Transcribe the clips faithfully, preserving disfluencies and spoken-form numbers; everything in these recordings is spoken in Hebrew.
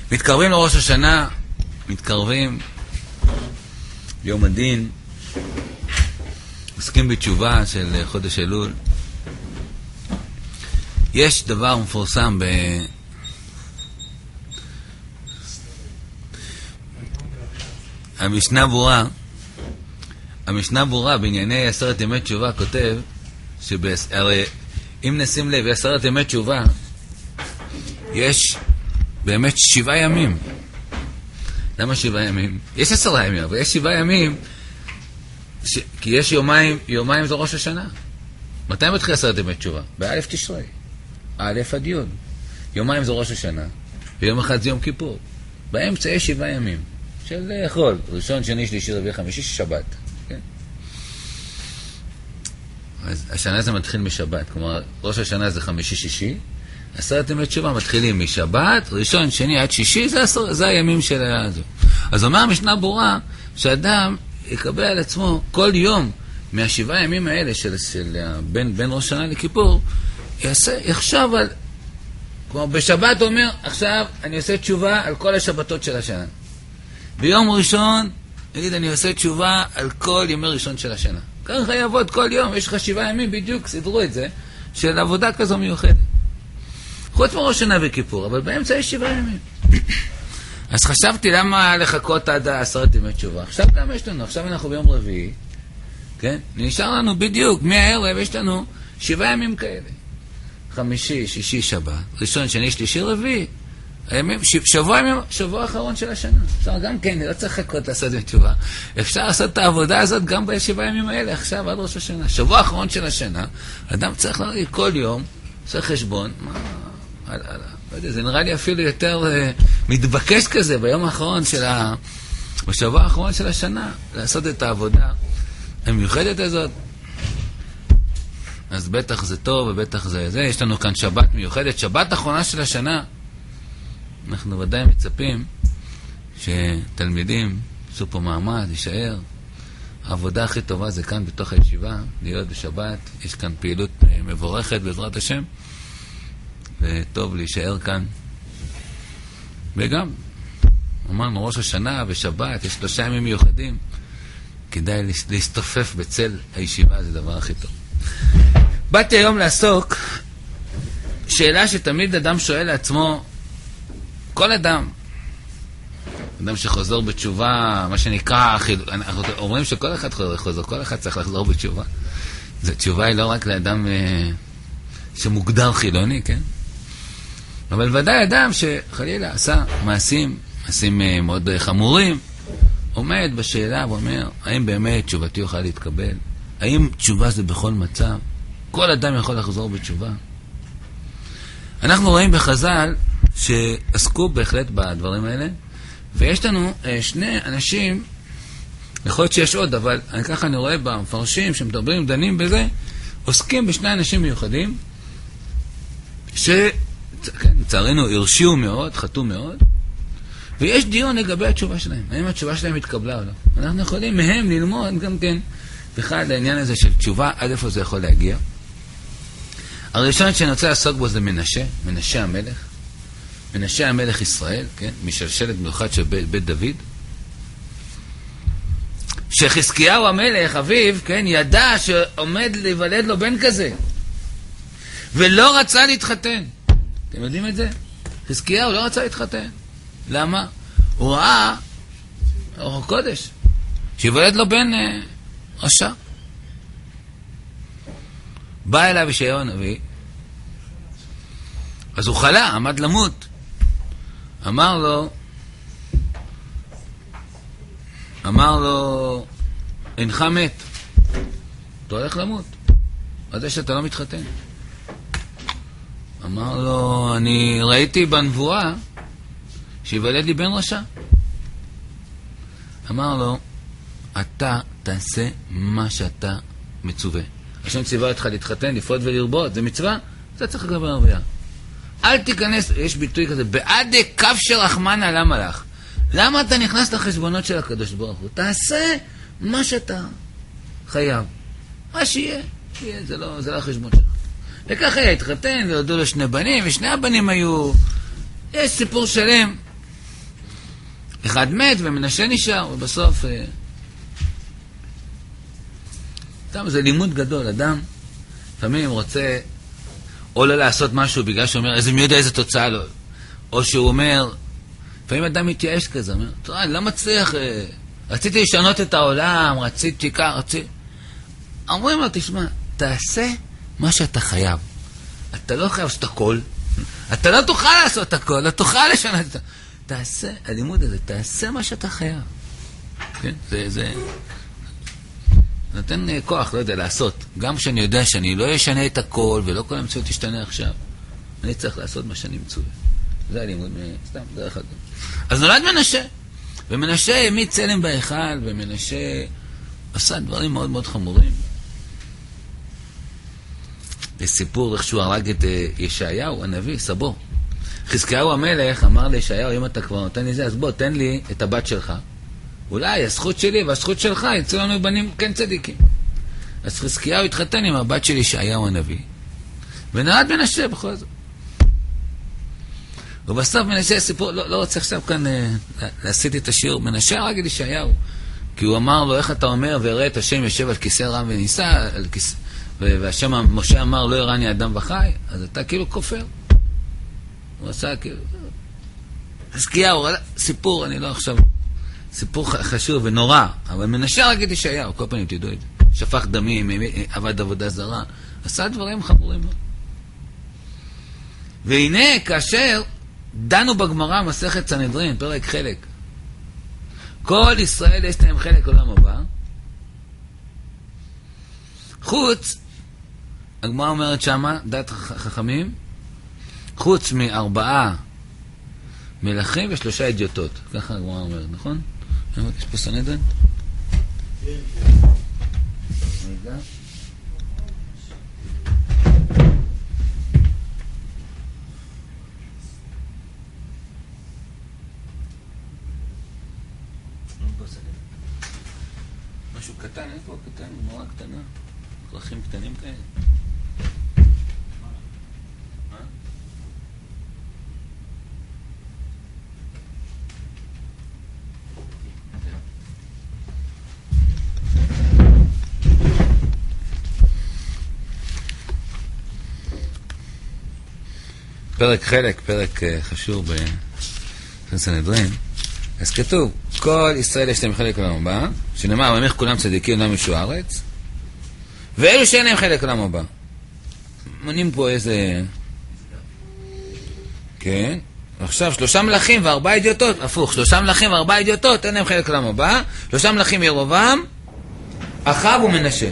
מתקרבים לראש השנה, מתקרבים יום הדין, עוסקים בתשובה של חודש אלול. יש דבר מפורסם ב... המשנה ברורה, המשנה ברורה בענייני עשרת ימי תשובה כותב, שהרי אם נשים לב, עשרת ימי תשובה, יש באמת שבעה ימים. למה שבעה ימים? יש עשרה ימים, אבל יש שבעה ימים, ש... כי יש יומיים, יומיים זה ראש השנה. מתי מתחיל עשרת ימי תשובה? באלף תשרי. א' עד י'. יומיים זה ראש השנה, ויום אחד זה יום כיפור. באמצע יש שבעה ימים. של לאכול, ראשון, שני, שלישי, רביעי, חמישי, שבת. כן? אז השנה זה מתחיל משבת, כלומר, ראש השנה זה חמישי, שישי, עשרת ימי תשובה מתחילים משבת, ראשון, שני, עד שישי, זה, עשר, זה הימים של הזו. אז אומר המשנה ברורה, שאדם יקבל על עצמו כל יום מהשבעה ימים האלה של, של בין, בין ראש השנה לכיפור, יעשה, יחשב על, כלומר, בשבת הוא אומר, עכשיו אני עושה תשובה על כל השבתות של השנה. ביום ראשון, נגיד, אני עושה תשובה על כל ימי ראשון של השנה. ככה יעבוד כל יום, יש לך שבעה ימים בדיוק, סדרו את זה, של עבודה כזו מיוחדת. חוץ מראש שנה וכיפור, אבל באמצע יש שבעה ימים. אז חשבתי למה לחכות עד עשרת ימי תשובה. עכשיו גם יש לנו, עכשיו אנחנו ביום רביעי, כן? נשאר לנו בדיוק, מהערב יש לנו שבעה ימים כאלה. חמישי, שישי, שבת, ראשון, שני, שלישי, רביעי. הימים, שבוע, שבוע האחרון של השנה. אפשר גם כן, לא צריך לחכות לעשות את תשובה. אפשר לעשות את העבודה הזאת גם בשבעה ימים האלה, עכשיו עד ראש השנה. שבוע האחרון של השנה, אדם צריך להגיד כל יום, עושה חשבון, מה, על, על, לא יודע, זה נראה לי אפילו יותר uh, מתבקש כזה ביום האחרון של ה... בשבוע האחרון של השנה, לעשות את העבודה המיוחדת הזאת. אז בטח זה טוב ובטח זה זה. יש לנו כאן שבת מיוחדת, שבת האחרונה של השנה. אנחנו ודאי מצפים שתלמידים יעשו פה מעמד, יישאר. העבודה הכי טובה זה כאן בתוך הישיבה, להיות בשבת. יש כאן פעילות מבורכת בעזרת השם, וטוב להישאר כאן. וגם, אמרנו, ראש השנה ושבת, יש שלושה ימים מיוחדים. כדאי להסתופף בצל הישיבה, זה דבר הכי טוב. באתי היום לעסוק שאלה שתמיד אדם שואל לעצמו, כל אדם, אדם שחוזר בתשובה, מה שנקרא, אנחנו אומרים שכל אחד חוזר, כל אחד צריך לחזור בתשובה. זו תשובה היא לא רק לאדם אה, שמוגדר חילוני, כן? אבל ודאי אדם שחלילה עשה מעשים, מעשים אה, מאוד חמורים, עומד בשאלה ואומר, האם באמת תשובתי יוכל להתקבל? האם תשובה זה בכל מצב? כל אדם יכול לחזור בתשובה? אנחנו רואים בחז"ל שעסקו בהחלט בדברים האלה, ויש לנו אה, שני אנשים, יכול להיות שיש עוד, אבל אני ככה אני רואה במפרשים שמדברים, דנים בזה, עוסקים בשני אנשים מיוחדים, שלצערנו הרשיעו מאוד, חטאו מאוד, ויש דיון לגבי התשובה שלהם, האם התשובה שלהם התקבלה או לא. אנחנו יכולים מהם ללמוד גם כן, בכלל העניין הזה של תשובה, עד איפה זה יכול להגיע. הראשון שאני רוצה לעסוק בו זה מנשה, מנשה המלך, מנשה המלך ישראל, כן? משלשלת מיוחד של בית, בית דוד, שחזקיהו המלך, אביו, כן, ידע שעומד להיוולד לו בן כזה, ולא רצה להתחתן. אתם יודעים את זה? חזקיהו לא רצה להתחתן. למה? הוא ראה אור הקודש, שיוולד לו בן אה, רשע. בא אליו ישעיהו הנביא, אז הוא חלה, עמד למות. אמר לו, אמר לו, אינך מת, אתה הולך למות, עד זה שאתה לא מתחתן. אמר לו, אני ראיתי בנבואה שיוולד לי בן רשע. אמר לו, אתה תעשה מה שאתה מצווה. השם ציווה אותך להתחתן, לפרוט ולרבות, זה מצווה, אתה צריך לקבל ערבייה. אל תיכנס, יש ביטוי כזה, בעד כף שרחמנה למה לך? למה אתה נכנס לחשבונות של הקדוש ברוך הוא? תעשה מה שאתה חייב. מה שיהיה, שיהיה, זה לא, זה לא החשבון שלך. וכך היה התחתן, והודו לו שני בנים, ושני הבנים היו, יש סיפור שלם, אחד מת ומנשה נשאר, ובסוף... אדם, זה לימוד גדול. אדם, לפעמים רוצה או לא לעשות משהו בגלל שהוא אומר, איזה מי יודע איזה תוצאה לו. או שהוא אומר, לפעמים אדם מתייאש כזה, אומר, תראה, אני לא מצליח, רציתי לשנות את העולם, רציתי כך, רציתי... אומרים לו, תשמע, תעשה מה שאתה חייב. אתה לא חייב לעשות הכל. אתה לא תוכל לעשות הכל, לא תוכל לשנות את זה. תעשה, הלימוד הזה, תעשה מה שאתה חייב. כן? זה, זה... נותן כוח, לא יודע, לעשות. גם כשאני יודע שאני לא אשנה את הכל, ולא כל המציאות תשתנה עכשיו. אני צריך לעשות מה שאני מצווה. זה הלימוד, סתם, דרך אגב. אז נולד מנשה. ומנשה העמיד צלם בהיכל, ומנשה עשה דברים מאוד מאוד חמורים. יש סיפור איך שהוא הרג את ישעיהו, הנביא, סבו. חזקיהו המלך אמר לישעיהו, אם אתה כבר נותן לי זה, אז בוא, תן לי את הבת שלך. אולי הזכות שלי והזכות שלך יצאו לנו בנים כן צדיקים. אז חזקיהו התחתן עם הבת של ישעיהו הנביא. ונולד מנשה בכל זאת. ובסוף מנשה סיפור, לא, לא רוצה עכשיו כאן אה, להסיט את השיעור, מנשה הרג את ישעיהו. כי הוא אמר לו, איך אתה אומר, וראה את השם יושב על כיסא רם וניסה, על כיסא... והשם משה אמר לא יראני אדם וחי, אז אתה כאילו כופר. הוא עשה כאילו חזקיהו, סיפור, אני לא עכשיו סיפור חשוב ונורא, אבל מנשה רק את ישעיהו, כל פעמים תדעו את זה, שפך דמים, עבד עבודה זרה, עשה דברים חמורים. והנה כאשר דנו בגמרא מסכת סנהדרין, פרק חלק, כל ישראל יש להם חלק עולם הבא, חוץ, הגמרא אומרת שמה, דת חכמים, חוץ מארבעה מלכים ושלושה אדיוטות. ככה הגמרא אומרת, נכון? יש פה סנהדרין? כן. רגע. משהו קטן, אין פה קטן, גמרא קטנה. פרחים קטנים כאלה. פרק חלק, פרק חשוב בסנהדרין. אז כתוב, כל ישראל יש להם חלק עולם הבא, שנאמר, ממך כולם צדיקים עולם ישוע הארץ, ואלו שאין להם חלק עולם הבא. מונים פה איזה... כן. עכשיו, שלושה מלכים וארבעה אדיוטות, הפוך, שלושה מלכים וארבעה אדיוטות, אין להם חלק עולם הבא, שלושה מלכים ירבעם, אחאב ומנשה.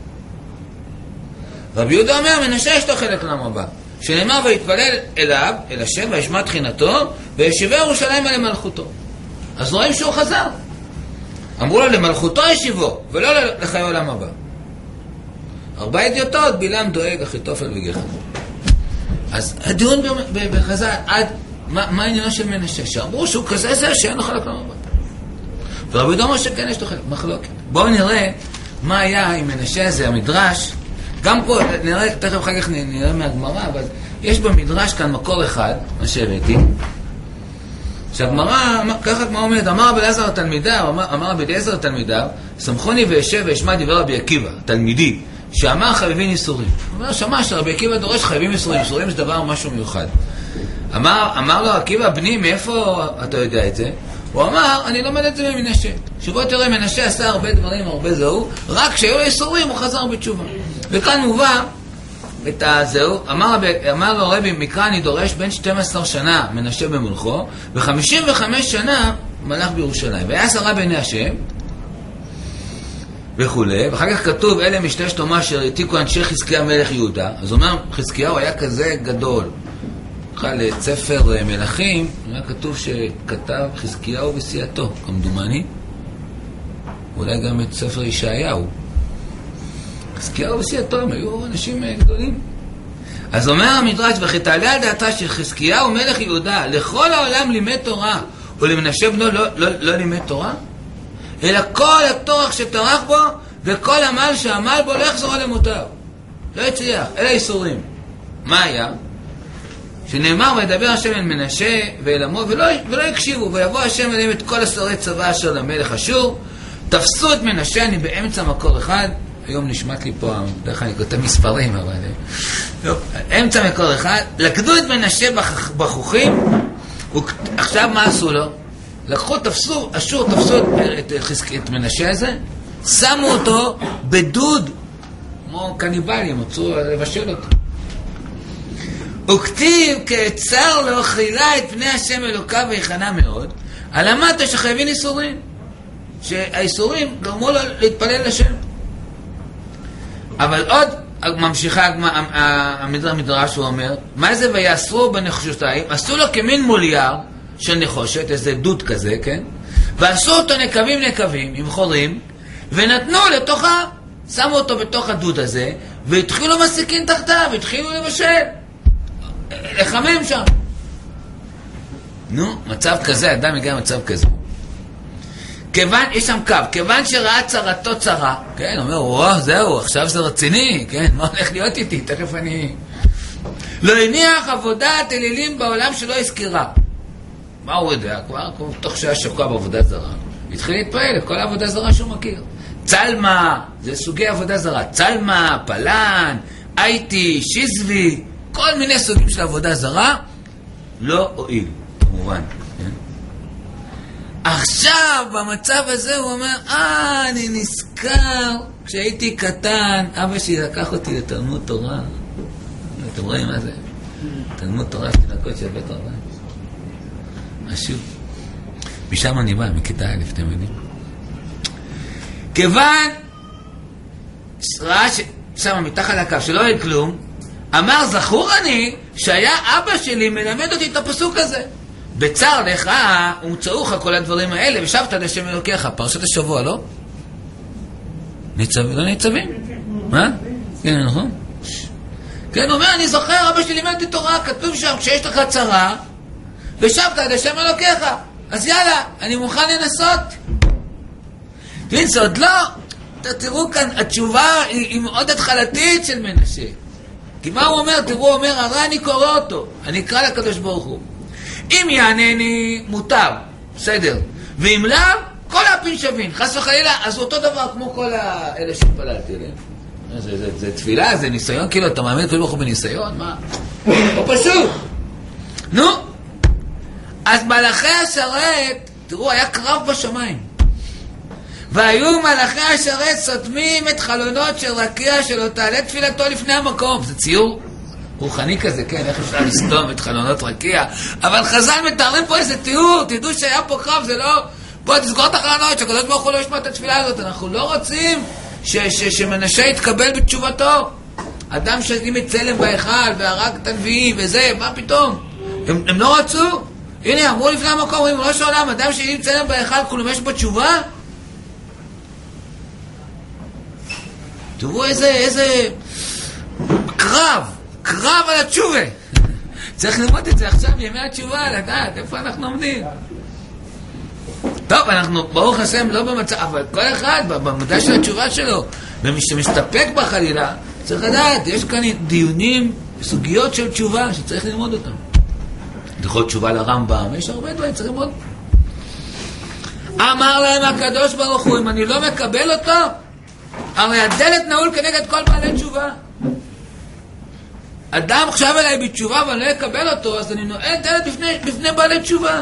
רבי יהודה אומר, מנשה יש לו חלק עולם הבא. שנאמר ויתפלל אליו, אל השם, וישמע תחינתו, וישבה ירושלים על מלכותו. אז רואים שהוא חזר. אמרו לו, למלכותו ישיבו, ולא לחיי עולם הבא. ארבע אדיוטות, בלעם דואג, אחיתופל וגחזי. אז הדיון בחז"ל, עד, מה, מה העניינו של מנשה? שאמרו שהוא כזה זה שאין לו חלק עולם הבא. ורבי יהודה אומר שכן יש לו חלק, מחלוקת. בואו נראה מה היה עם מנשה הזה, המדרש, גם פה, נראה, תכף אחר כך נראה מהגמרא, אבל יש במדרש כאן מקור אחד, מה שהבאתי, שהגמרא, ככה כמו אומרת, אמר רבי אליעזר התלמידה, אמר רבי אליעזר התלמידה, סמכוני וישב וישמע דברי רבי עקיבא, תלמידי, שאמר חייבים איסורים. הוא אומר, שמע שרבי עקיבא דורש חייבים איסורים, איסורים זה דבר משהו מיוחד. אמר, אמר לו עקיבא, בני, מאיפה אתה יודע את זה? הוא אמר, אני לומד את זה ממנשה. שבו תראה, מנשה עשה הרבה דברים, הרבה זהו, רק כשהיו לו איסורים הוא חזר בתשובה. וכאן מובא את הזהו, אמר, אמר לו רבי, מקרא אני דורש בין שתים עשרה שנה מנשה במולכו, ו-חמישים וחמש שנה מלך בירושלים. והיה עשרה בעיני השם, וכולי, ואחר כך כתוב, אלה משתה שלמה אשר העתיקו אנשי חזקיה מלך יהודה. אז אומר, חזקיהו היה כזה גדול. בכלל, ספר מלכים, היה כתוב שכתב חזקיהו וסיעתו, כמדומני. אולי גם את ספר ישעיהו. חזקיהו וסיעתו, הם היו אנשים גדולים. אז אומר המדרש, וכי תעלה על דעתה של חזקיהו מלך יהודה, לכל העולם לימד תורה, ולמנשה בנו לא, לא, לא לימד תורה, אלא כל התורך שטרח בו, וכל עמל שעמל בו לא יחזור על אמותיו. לא יצליח, אלה איסורים. מה היה? שנאמר וידבר השם אל מנשה ואל עמו ולא, ולא יקשיבו, ויבוא השם אליהם את כל עשרי צבא אשר למלך אשור, תפסו את מנשה, אני באמצע מקור אחד, היום נשמט לי פה, דרך אני כותב מספרים, אבל אמצע מקור אחד, לקדו את מנשה בחוכים, ועכשיו מה עשו לו? לקחו, תפסו, אשור תפסו את, את, את, את מנשה הזה, שמו אותו בדוד, כמו קניבלים, רצו לבשל אותו. וכתיב כעצר לו חילה את פני השם אלוקיו ויחנה מאוד, על המטה שחייבים איסורים, שהאיסורים גרמו לו להתפלל לשם. אבל עוד ממשיכה המדרש, הוא אומר, מה זה ויאסרו בנחשותיים? עשו לו כמין מולייר של נחושת, איזה דוד כזה, כן? ועשו אותו נקבים נקבים עם חורים, ונתנו לתוכה, שמו אותו בתוך הדוד הזה, והתחילו מסיקין תחתיו, והתחילו לבשל, לחמם שם. נו, מצב כזה, אדם הגיע למצב כזה. כיוון, יש שם קו, כיוון שראה צרתו צרה, כן, הוא אומר, וואו, זהו, עכשיו זה רציני, כן, מה הולך להיות איתי, תכף אני... לא הניח עבודת אלילים בעולם שלא הזכירה. מה הוא יודע? כבר, תוך שעה שקוע בעבודה זרה, התחיל להתפעל לכל העבודה זרה שהוא מכיר. צלמה, זה סוגי עבודה זרה, צלמה, פלן, אייטי, שיזבי, כל מיני סוגים של עבודה זרה, לא הועיל, כמובן. כן? עכשיו, במצב הזה, הוא אומר, אה, אני נזכר, כשהייתי קטן, אבא שלי לקח אותי לתלמוד תורה. אתם רואים מה זה? תלמוד תורה, תינקות של בית רבן. משהו. משם אני בא, מכיתה א', אתם יודעים. כיוון, ראה שם מתחת לקו, שלא היה כלום, אמר, זכור אני, שהיה אבא שלי מלמד אותי את הפסוק הזה. בצר לך, ומצאוך כל הדברים האלה, ושבת עד השם אלוקיך. פרשת השבוע, לא? ניצב, לא ניצבים? מה? כן, נכון? כן, הוא אומר, אני זוכר, אבא שלי לימד אותי תורה, כתוב שם, כשיש לך צרה, ושבת עד השם אלוקיך. אז יאללה, אני מוכן לנסות. תבין, זה עוד לא. תראו כאן, התשובה היא, היא מאוד התחלתית של מנשה. כי מה הוא אומר? תראו, הוא אומר, הרי אני קורא אותו. אני אקרא לקדוש ברוך הוא. אם יענני, מוטב, בסדר. ואם לא, כל הפין שווים. חס וחלילה, אז אותו דבר כמו כל האלה שפללתי אליהם. זה, זה, זה תפילה, זה ניסיון, כאילו, אתה מאמין כל ברוך הוא בניסיון? מה? או פשוט. נו. אז מלאכי השרת, תראו, היה קרב בשמיים. והיו מלאכי השרת סותמים את חלונות של רקיע שלא תעלה תפילתו לפני המקום. זה ציור רוחני כזה, כן, איך אפשר לסתום את חלונות רקיע. אבל חז"ל מתארים פה איזה תיאור, תדעו שהיה פה קרב, זה לא... בוא תסגור את החלונות, שהקדוש ברוך הוא לא ישמע את התפילה הזאת. אנחנו לא רוצים ש- ש- שמנשה יתקבל בתשובתו. אדם שדים את צלם בהיכל והרג את הנביאים וזה, מה פתאום? הם, הם לא רצו. הנה, אמרו לפני המקום, אומרים, ראש העולם, אדם שדים צלם בהיכל, כולם יש בו תשובה? תראו איזה, איזה קרב, קרב על התשובה. צריך ללמוד את זה עכשיו, ימי התשובה, לדעת איפה אנחנו עומדים. טוב, אנחנו ברוך השם לא במצב, אבל כל אחד במדע של התשובה שלו, ומי שמסתפק בחלילה, צריך לדעת, יש כאן דיונים, סוגיות של תשובה שצריך ללמוד אותם. יכול תשובה לרמב"ם, יש הרבה דברים, צריך ללמוד. אמר להם הקדוש ברוך הוא, אם אני לא מקבל אותו, הרי הדלת נעול כנגד כל בעלי תשובה. אדם חשב אליי בתשובה ואני לא אקבל אותו, אז אני נועל דלת בפני, בפני בעלי תשובה.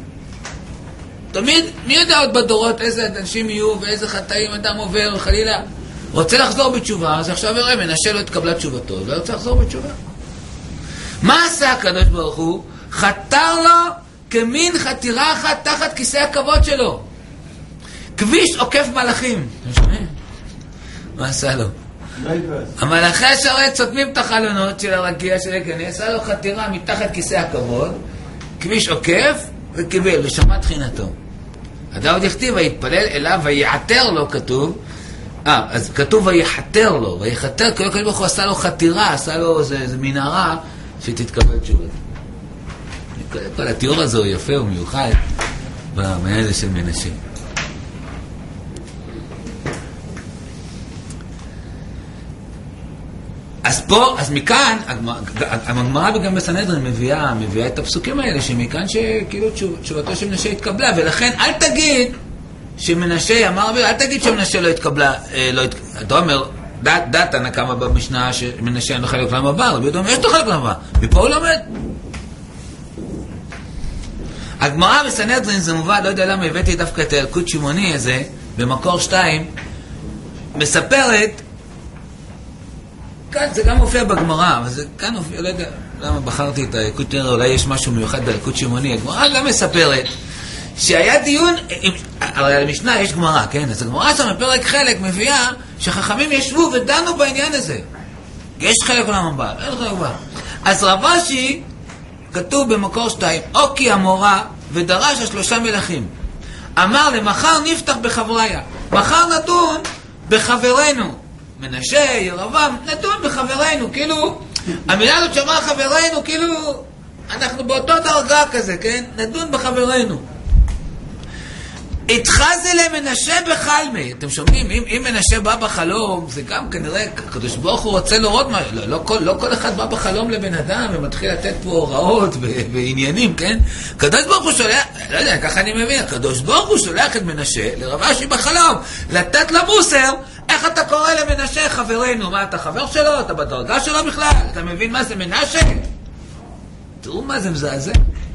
תמיד, מי יודע עוד בדורות איזה אנשים יהיו ואיזה חטאים אדם עובר, חלילה. רוצה לחזור בתשובה, אז עכשיו יראה, מנשה לא התקבלה תשובתו, לא רוצה לחזור בתשובה. מה עשה הקדוש ברוך הוא? חתר לו כמין חתירה אחת תחת כיסא הכבוד שלו. כביש עוקף מלאכים. אתם שומעים? מה עשה לו? המלאכי השרת סותמים את החלונות של הרקיע של הכנס, עשה לו חתירה מתחת כיסא הכבוד, כביש עוקף וקיבל, ושמע תחינתו. הדוד יכתיב, ויתפלל אליו ויעתר לו, כתוב, אה, אז כתוב ויחתר לו, ויחתר, כאילו כתוב הוא עשה לו חתירה, עשה לו איזה, איזה מנהרה שתתקבל תשובה. כל התיאור הזה הוא יפה ומיוחד במעניין הזה של מנשה. אז פה, אז מכאן, הגמרא וגם בסנהדרין מביאה, מביאה את הפסוקים האלה, שמכאן שכאילו תשובתו של מנשה התקבלה, ולכן אל תגיד שמנשה, אמר רבי, אל תגיד שמנשה לא התקבלה, לא התקבלה. אתה אומר, דעת תנא קמא במשנה שמנשה אין לו חלק לעם הבא, רבי יהודה אומר, יש לו חלק לעם הבא, מפה הוא לומד. הגמרא בסנהדרין זה מובא, לא יודע למה הבאתי דווקא את הילקוט שמעוני הזה, במקור שתיים, מספרת, כאן זה גם מופיע בגמרא, אבל זה כאן מופיע, לא יודע למה בחרתי את הילקוט, אולי יש משהו מיוחד בילקוט שמעוני. הגמרא גם מספרת שהיה דיון, הרי על המשנה יש גמרא, כן? אז הגמרא שם בפרק חלק מביאה שחכמים ישבו ודנו בעניין הזה. יש חלק לעם הבא, אין חלק הבא. אז רב אשי כתוב במקור שתיים, אוקי המורה ודרש השלושה מלכים. אמר למחר נפתח בחבריה, מחר נדון בחברנו. מנשה, ירבעם, נדון בחברנו, כאילו, המילה הזאת שאמר חברנו, כאילו, אנחנו באותו דרגה כזה, כן? נדון בחברנו. התחזה למנשה בחלמי. אתם שומעים? אם, אם מנשה בא בחלום, זה גם כנראה, הקדוש ברוך הוא רוצה לראות מה, לא, לא, כל, לא כל אחד בא בחלום לבן אדם ומתחיל לתת פה הוראות ועניינים, כן? הקדוש ברוך הוא שולח, לא יודע, ככה אני מבין, הקדוש ברוך הוא שולח את מנשה לרב אשי בחלום, לתת לו מוסר, איך אתה קורא למנשה חברנו? מה, אתה חבר שלו? אתה בדרגה שלו בכלל? אתה מבין מה זה מנשה? תראו מה זה מזעזע.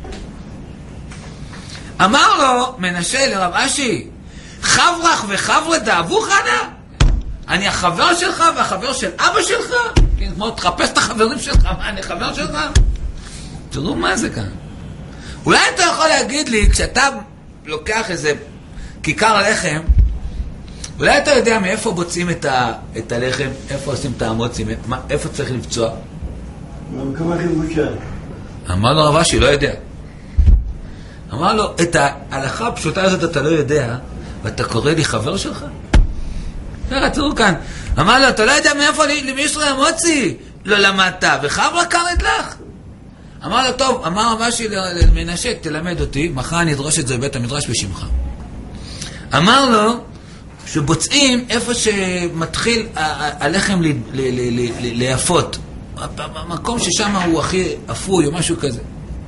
אמר לו מנשה לרב אשי, חברך וחברה דאבו חנה? אני החבר שלך והחבר של אבא שלך? כן, כמו תחפש את החברים שלך, מה, אני חבר שלך? תראו מה זה כאן. אולי אתה יכול להגיד לי, כשאתה לוקח איזה כיכר לחם, אולי אתה יודע מאיפה בוצעים את, ה, את הלחם, איפה עושים את המוצים, מה, איפה צריך לבצוע? במקום הכי בוצע. אמר לו רב אשי, לא יודע. אמר לו, את ההלכה הפשוטה הזאת אתה לא יודע, ואתה קורא לי חבר שלך? תראה, תראו כאן. אמר לו, אתה לא יודע מאיפה למישהו המוציא? לא למדת, וחברה קראת לך? אמר לו, טוב, אמר רב אשי למנשה, תלמד אותי, מחר אני אדרוש את זה בבית המדרש בשמך. אמר לו, שבוצעים איפה שמתחיל הלחם ליפות. המקום ששם הוא הכי אפוי או משהו כזה.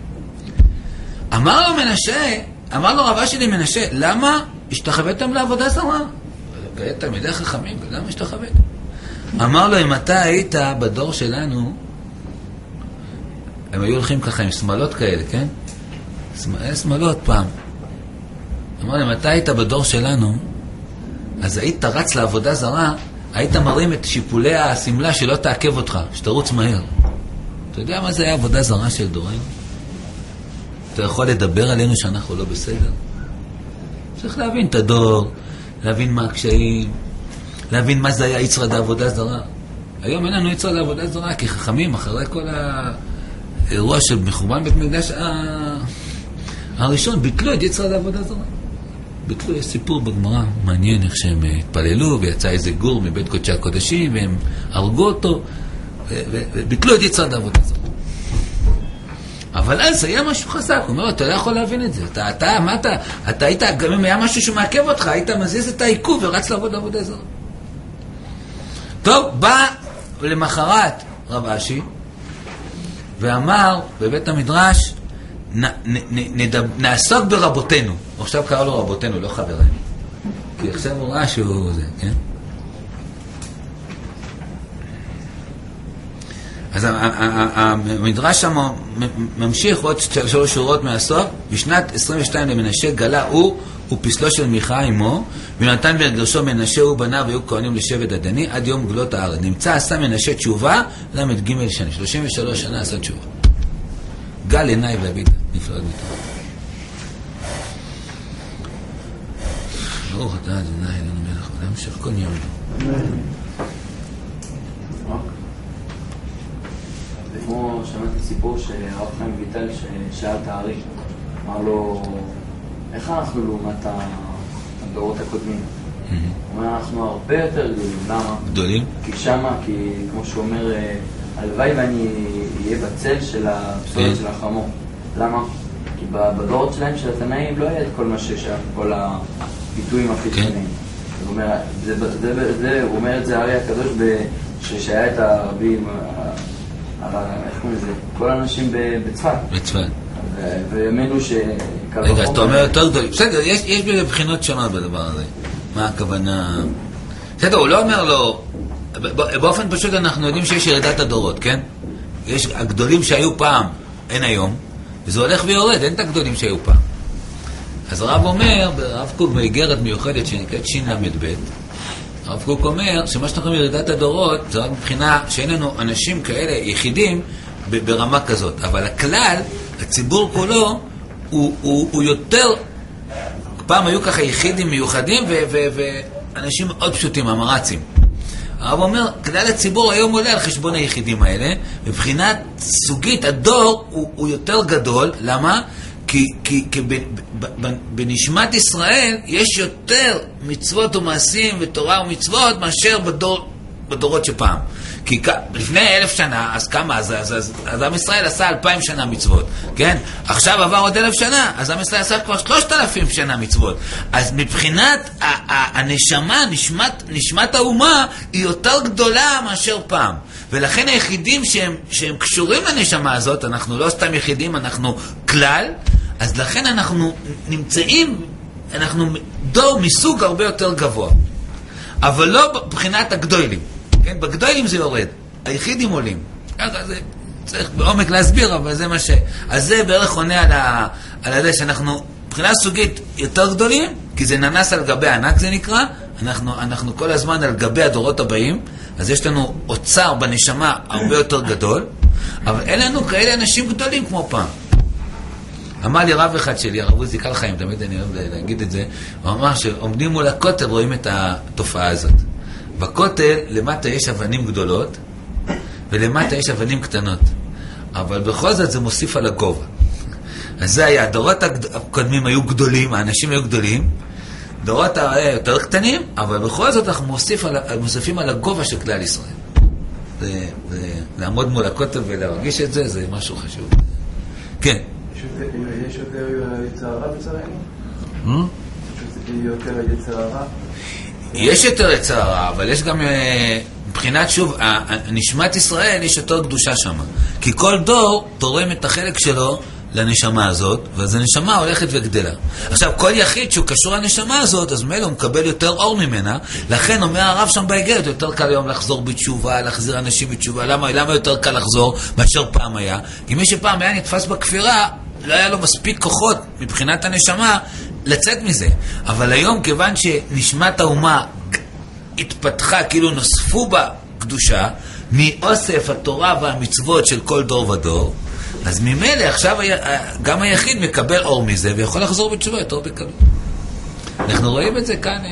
אמר לו מנשה, אמר לו רב אשי למנשה, למה השתחוויתם לעבודה זרה? כעת תלמידי חכמים, למה השתחוויתם? אמר לו, אם אתה היית בדור שלנו, הם היו הולכים ככה עם שמלות כאלה, כן? שמלות פעם. אמר לו, אם אתה היית בדור שלנו, אז היית רץ לעבודה זרה, היית מרים את שיפולי הסמלה שלא תעכב אותך, שתרוץ מהר. אתה יודע מה זה היה עבודה זרה של דורנו? אתה יכול לדבר עלינו שאנחנו לא בסדר? צריך להבין את הדור, להבין מה הקשיים, להבין מה זה היה יצרה לעבודה זרה. היום אין לנו יצרה לעבודה זרה, כי חכמים אחרי כל האירוע של מחורבן בית מקדש הראשון, ביטלו את יצרה לעבודה זרה. ביטלו, יש סיפור בגמרא מעניין איך שהם התפללו ויצא איזה גור מבית קודשי הקודשים והם הרגו אותו וביטלו את יצרה לעבודה זרה. אבל אז היה משהו חזק, הוא אומר, אתה לא יכול להבין את זה, אתה, אתה, מה אתה, אתה היית, גם אם היה משהו שמעכב אותך, היית מזיז את העיכוב ורץ לעבוד עבודה זרה. טוב, בא למחרת רב אשי, ואמר בבית המדרש, נ, נ, נ, נדב, נעסוק ברבותינו, עכשיו קרא לו רבותינו, לא חברינו, כי עכשיו הוא ראה שהוא זה, כן? אז המדרש שם ממשיך עוד שלוש שורות מהסוף. בשנת עשרים ושתיים למנשה גלה הוא ופסלו של מיכה עמו, ונתן וגרשו מנשה הוא בניו והיו כהנים לשבט הדני עד יום גלות הארץ. נמצא עשה מנשה תשובה למד ג' שנה, שלושים ושלוש שנה עשה תשובה. גל עיניי והביט נפלאות מתוך. ברוך אתה אדוני אלוהינו מלך העולם אשר כל יום. כמו שמעתי סיפור שהרב חיים ויטל ששאל את הארי, אמר לו, איך אנחנו לעומת הדורות הקודמים? הוא אומר, אנחנו הרבה יותר גדולים. למה? גדולים? כי שמה, כי כמו שהוא אומר, הלוואי ואני אהיה בצל של הפסולת של החמור. למה? כי בדורות שלהם של התנאים לא היה את כל מה ששם, כל הביטויים החיצוניים. הוא אומר את זה הרי הקדוש ששהיה את הרבים, איך קוראים לזה? כל האנשים בצפת. בצפת. והאמינו ש... רגע, אז אתה אומר יותר גדול. בסדר, יש בבחינות שונות בדבר הזה. מה הכוונה? בסדר, הוא לא אומר לו... באופן פשוט אנחנו יודעים שיש ירידת הדורות, כן? יש הגדולים שהיו פעם, אין היום, וזה הולך ויורד, אין את הגדולים שהיו פעם. אז הרב אומר, הרב קוק באיגרת מיוחדת שנקראת שין למד ב', הרב קוק אומר שמה שאנחנו אומרים ירידת הדורות זה רק מבחינה שאין לנו אנשים כאלה יחידים ברמה כזאת, אבל הכלל, הציבור כולו הוא, הוא, הוא יותר, פעם היו ככה יחידים מיוחדים ו, ו, ואנשים מאוד פשוטים, המרצים. הרב אומר, כלל הציבור היום עולה על חשבון היחידים האלה, מבחינת סוגית הדור הוא, הוא יותר גדול, למה? כי, כי, כי בנשמת ישראל יש יותר מצוות ומעשים ותורה ומצוות מאשר בדור, בדורות שפעם. כי לפני אלף שנה, אז כמה? אז, אז, אז, אז עם ישראל עשה אלפיים שנה מצוות, כן? עכשיו עבר עוד אלף שנה, אז עם ישראל עשה כבר שלושת אלפים שנה מצוות. אז מבחינת ה- ה- הנשמה, נשמת, נשמת האומה, היא יותר גדולה מאשר פעם. ולכן היחידים שהם, שהם קשורים לנשמה הזאת, אנחנו לא סתם יחידים, אנחנו כלל, אז לכן אנחנו נמצאים, אנחנו דור מסוג הרבה יותר גבוה. אבל לא מבחינת הגדולים. כן, בגדולים זה יורד, היחידים עולים. ככה זה צריך בעומק להסביר, אבל זה מה ש... אז זה בערך עונה על, ה... על זה שאנחנו, מבחינה סוגית יותר גדולים, כי זה ננס על גבי ענק זה נקרא, אנחנו, אנחנו כל הזמן על גבי הדורות הבאים, אז יש לנו אוצר בנשמה הרבה יותר גדול, אבל אין לנו כאלה אנשים גדולים כמו פעם. אמר לי רב אחד שלי, הרב עוזי קל חיים, תמיד אני אוהב להגיד את זה, הוא אמר שעומדים מול הכותל רואים את התופעה הזאת. בכותל למטה יש אבנים גדולות ולמטה יש אבנים קטנות, אבל בכל זאת זה מוסיף על הגובה. אז זה היה, הדורות הקודמים היו גדולים, האנשים היו גדולים, דורות יותר קטנים, אבל בכל זאת אנחנו מוסיף על, מוסיפים על הגובה של כלל ישראל. זה, זה, לעמוד מול הכותל ולהרגיש את זה, זה משהו חשוב. כן. יש יותר יצר הרע בצרינו? יש יותר יצר הרע? יש יותר יצר הרע, אבל יש גם, מבחינת שוב, נשמת ישראל יש יותר קדושה שם. כי כל דור תורם את החלק שלו לנשמה הזאת, ואז הנשמה הולכת וגדלה. עכשיו, כל יחיד שהוא קשור לנשמה הזאת, אז מילא הוא מקבל יותר אור ממנה, לכן אומר הרב שם באיגרת, יותר קל היום לחזור בתשובה, להחזיר אנשים בתשובה. למה, למה יותר קל לחזור מאשר פעם היה? כי מי שפעם היה נתפס בכפירה, לא היה לו מספיק כוחות מבחינת הנשמה לצאת מזה. אבל היום, כיוון שנשמת האומה התפתחה, כאילו נוספו בה קדושה, מאוסף התורה והמצוות של כל דור ודור, אז ממילא עכשיו גם היחיד מקבל אור מזה ויכול לחזור בתשובה יותר בקלות. אנחנו רואים את זה כאן,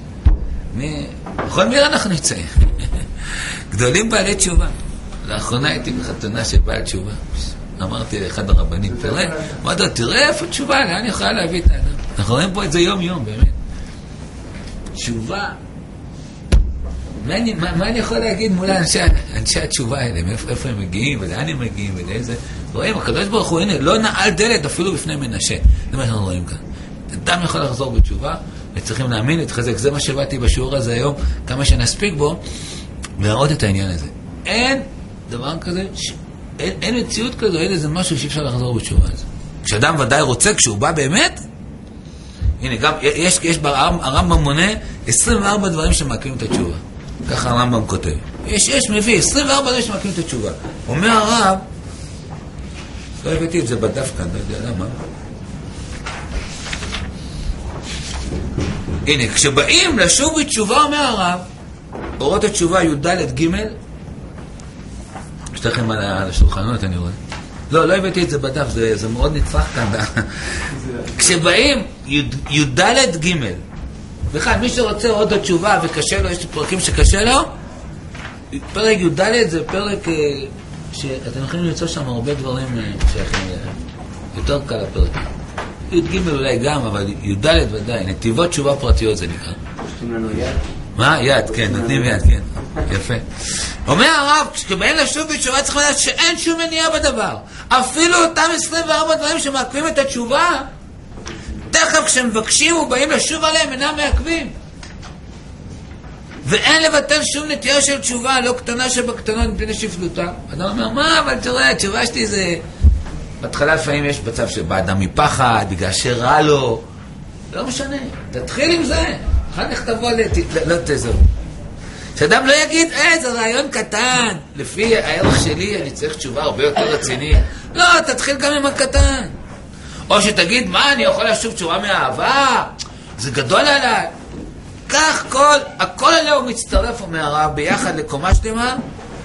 בכל מיר אנחנו נמצאים. גדולים בעלי תשובה. לאחרונה הייתי בחתונה של בעל תשובה. אמרתי לאחד הרבנים, תראה, אמרתי לו, תראה איפה תשובה, לאן יכולה להביא את האדם? אנחנו רואים פה את זה יום יום, באמת. תשובה. מה אני, מה, מה אני יכול להגיד מול אנשי, אנשי התשובה האלה? מאיפה, איפה הם מגיעים ולאן הם מגיעים ולאיזה... רואים, הקדוש ברוך הוא, הנה, לא נעל דלת אפילו בפני מנשה. זה מה שאנחנו רואים כאן. אדם יכול לחזור בתשובה, וצריכים להאמין, להתחזק. זה מה שבאתי בשיעור הזה היום, כמה שנספיק בו, ולראות את העניין הזה. אין דבר כזה, ש... אין, אין מציאות כזו, אין איזה משהו שאי אפשר לחזור בתשובה הזה. כשאדם ודאי רוצה, כשהוא בא באמת, הנה, גם, יש, יש הרמב"ם מונה עשרים וארבע דברים שמעכבים את התשובה. ככה הרמב"ם כותב. יש, יש, מביא, עשרים וארבע דברים שמעכבים את התשובה. אומר הרב, לא הבאתי את זה בדף כאן, לא יודע למה. הנה, כשבאים לשוב בתשובה, אומר הרב, אורות התשובה י"ד ג' יש לכם על השולחנות, אני רואה. לא, לא הבאתי את זה בדף, זה, זה מאוד נטפח כאן. כשבאים י"ד ג' בכלל, מי שרוצה עוד התשובה וקשה לו, יש פרקים שקשה לו, פרק י"ד זה פרק שאתם יכולים למצוא שם הרבה דברים שייכים יותר קל הפרק. י"ג אולי גם, אבל י"ד ודאי, נתיבות תשובה פרטיות זה נקרא. נותנים לנו יד? מה? יד, כן, נותנים יד, כן. יפה. אומר הרב, כשבאים לשוב בתשובה צריך לדעת שאין שום מניעה בדבר. אפילו אותם עשרים וארבע דברים שמעכבים את התשובה, תכף כשמבקשים ובאים לשוב עליהם אינם מעכבים. ואין לבטל שום נטייה של תשובה, לא קטנה שבקטנות מפני שפלותה. אדם אומר, מה, אבל תראה, התשובה שלי זה... בהתחלה לפעמים יש מצב שבא אדם מפחד, בגלל שרע לו. לא משנה, תתחיל עם זה. אחר כך תבוא לא תזהו. שאדם לא יגיד, אה, זה רעיון קטן. לפי הערך שלי אני צריך תשובה הרבה יותר רציני. לא, תתחיל גם עם הקטן. או שתגיד, מה, אני יכול לשוב תשובה מהאהבה? זה גדול עליי. כך כל, הכל עליה הוא מצטרף ומערב ביחד לקומה שלמה,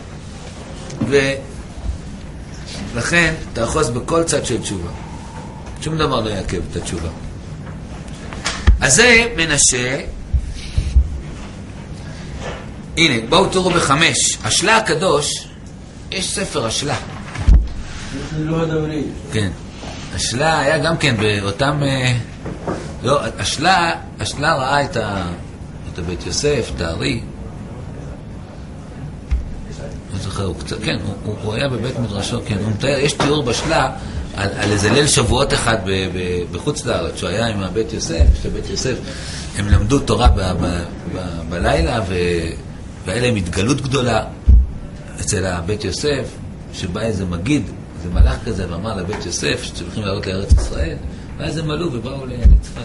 ולכן תאחוז בכל צד של תשובה. שום דבר לא יעכב את התשובה. אז זה מנשה. הנה, בואו תראו בחמש. השלה הקדוש, יש ספר השלה. כן. השלה היה גם כן באותם... לא, השלה, השלה ראה את ה... את הבית יוסף, את הארי. לא זוכר, הוא קצת... כן, הוא, הוא, הוא היה בבית מדרשו, כן. הוא מתאר, יש תיאור בשלה על, על איזה ליל שבועות אחד ב, ב, בחוץ לארץ, שהוא היה עם הבית יוסף, של בית יוסף. הם למדו תורה ב, ב, ב, בלילה, ו... והיה להם התגלות גדולה אצל הבית יוסף, שבא איזה מגיד, איזה מלאך כזה, ואמר לבית יוסף שצריכים לעלות לארץ ישראל, ואז הם עלו ובאו לצפת.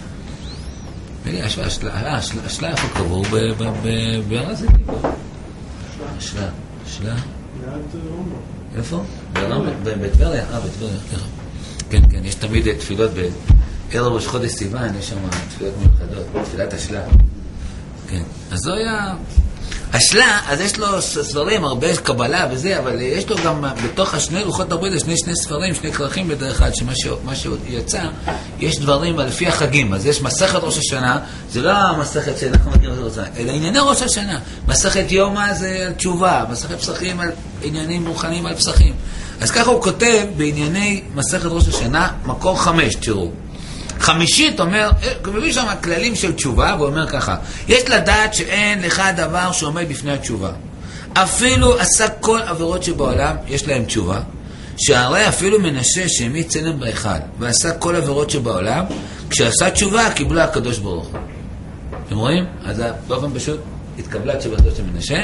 השלה איפה קבור? בהר הזיתים. השלה. השלה? איפה? בטבריה. אה, בטבריה. כן, כן, יש תמיד תפילות בערב ראש חודש סיוון, יש שם תפילות מיוחדות, תפילת השלה. כן, אז זו היה... השלה, אז יש לו ספרים, הרבה קבלה וזה, אבל יש לו גם בתוך השני לוחות הברית, שני שני ספרים, שני כרכים בדרך כלל, שמה שיצא, יש דברים לפי החגים. אז יש מסכת ראש השנה, זה לא המסכת שאנחנו מכירים את ראש השנה, אלא ענייני ראש השנה. מסכת יומא זה על תשובה, מסכת פסחים על עניינים רוחניים על פסחים. אז ככה הוא כותב בענייני מסכת ראש השנה, מקור חמש, תראו. חמישית אומר, מביא שם הכללים של תשובה, ואומר ככה, יש לדעת שאין לך דבר שעומד בפני התשובה. אפילו עשה כל עבירות שבעולם, יש להם תשובה, שהרי אפילו מנשה שהמי צלם באחד, ועשה כל עבירות שבעולם, כשעשה תשובה, קיבלה הקדוש ברוך הוא. אתם רואים? אז באופן פשוט התקבלה תשובתו של מנשה.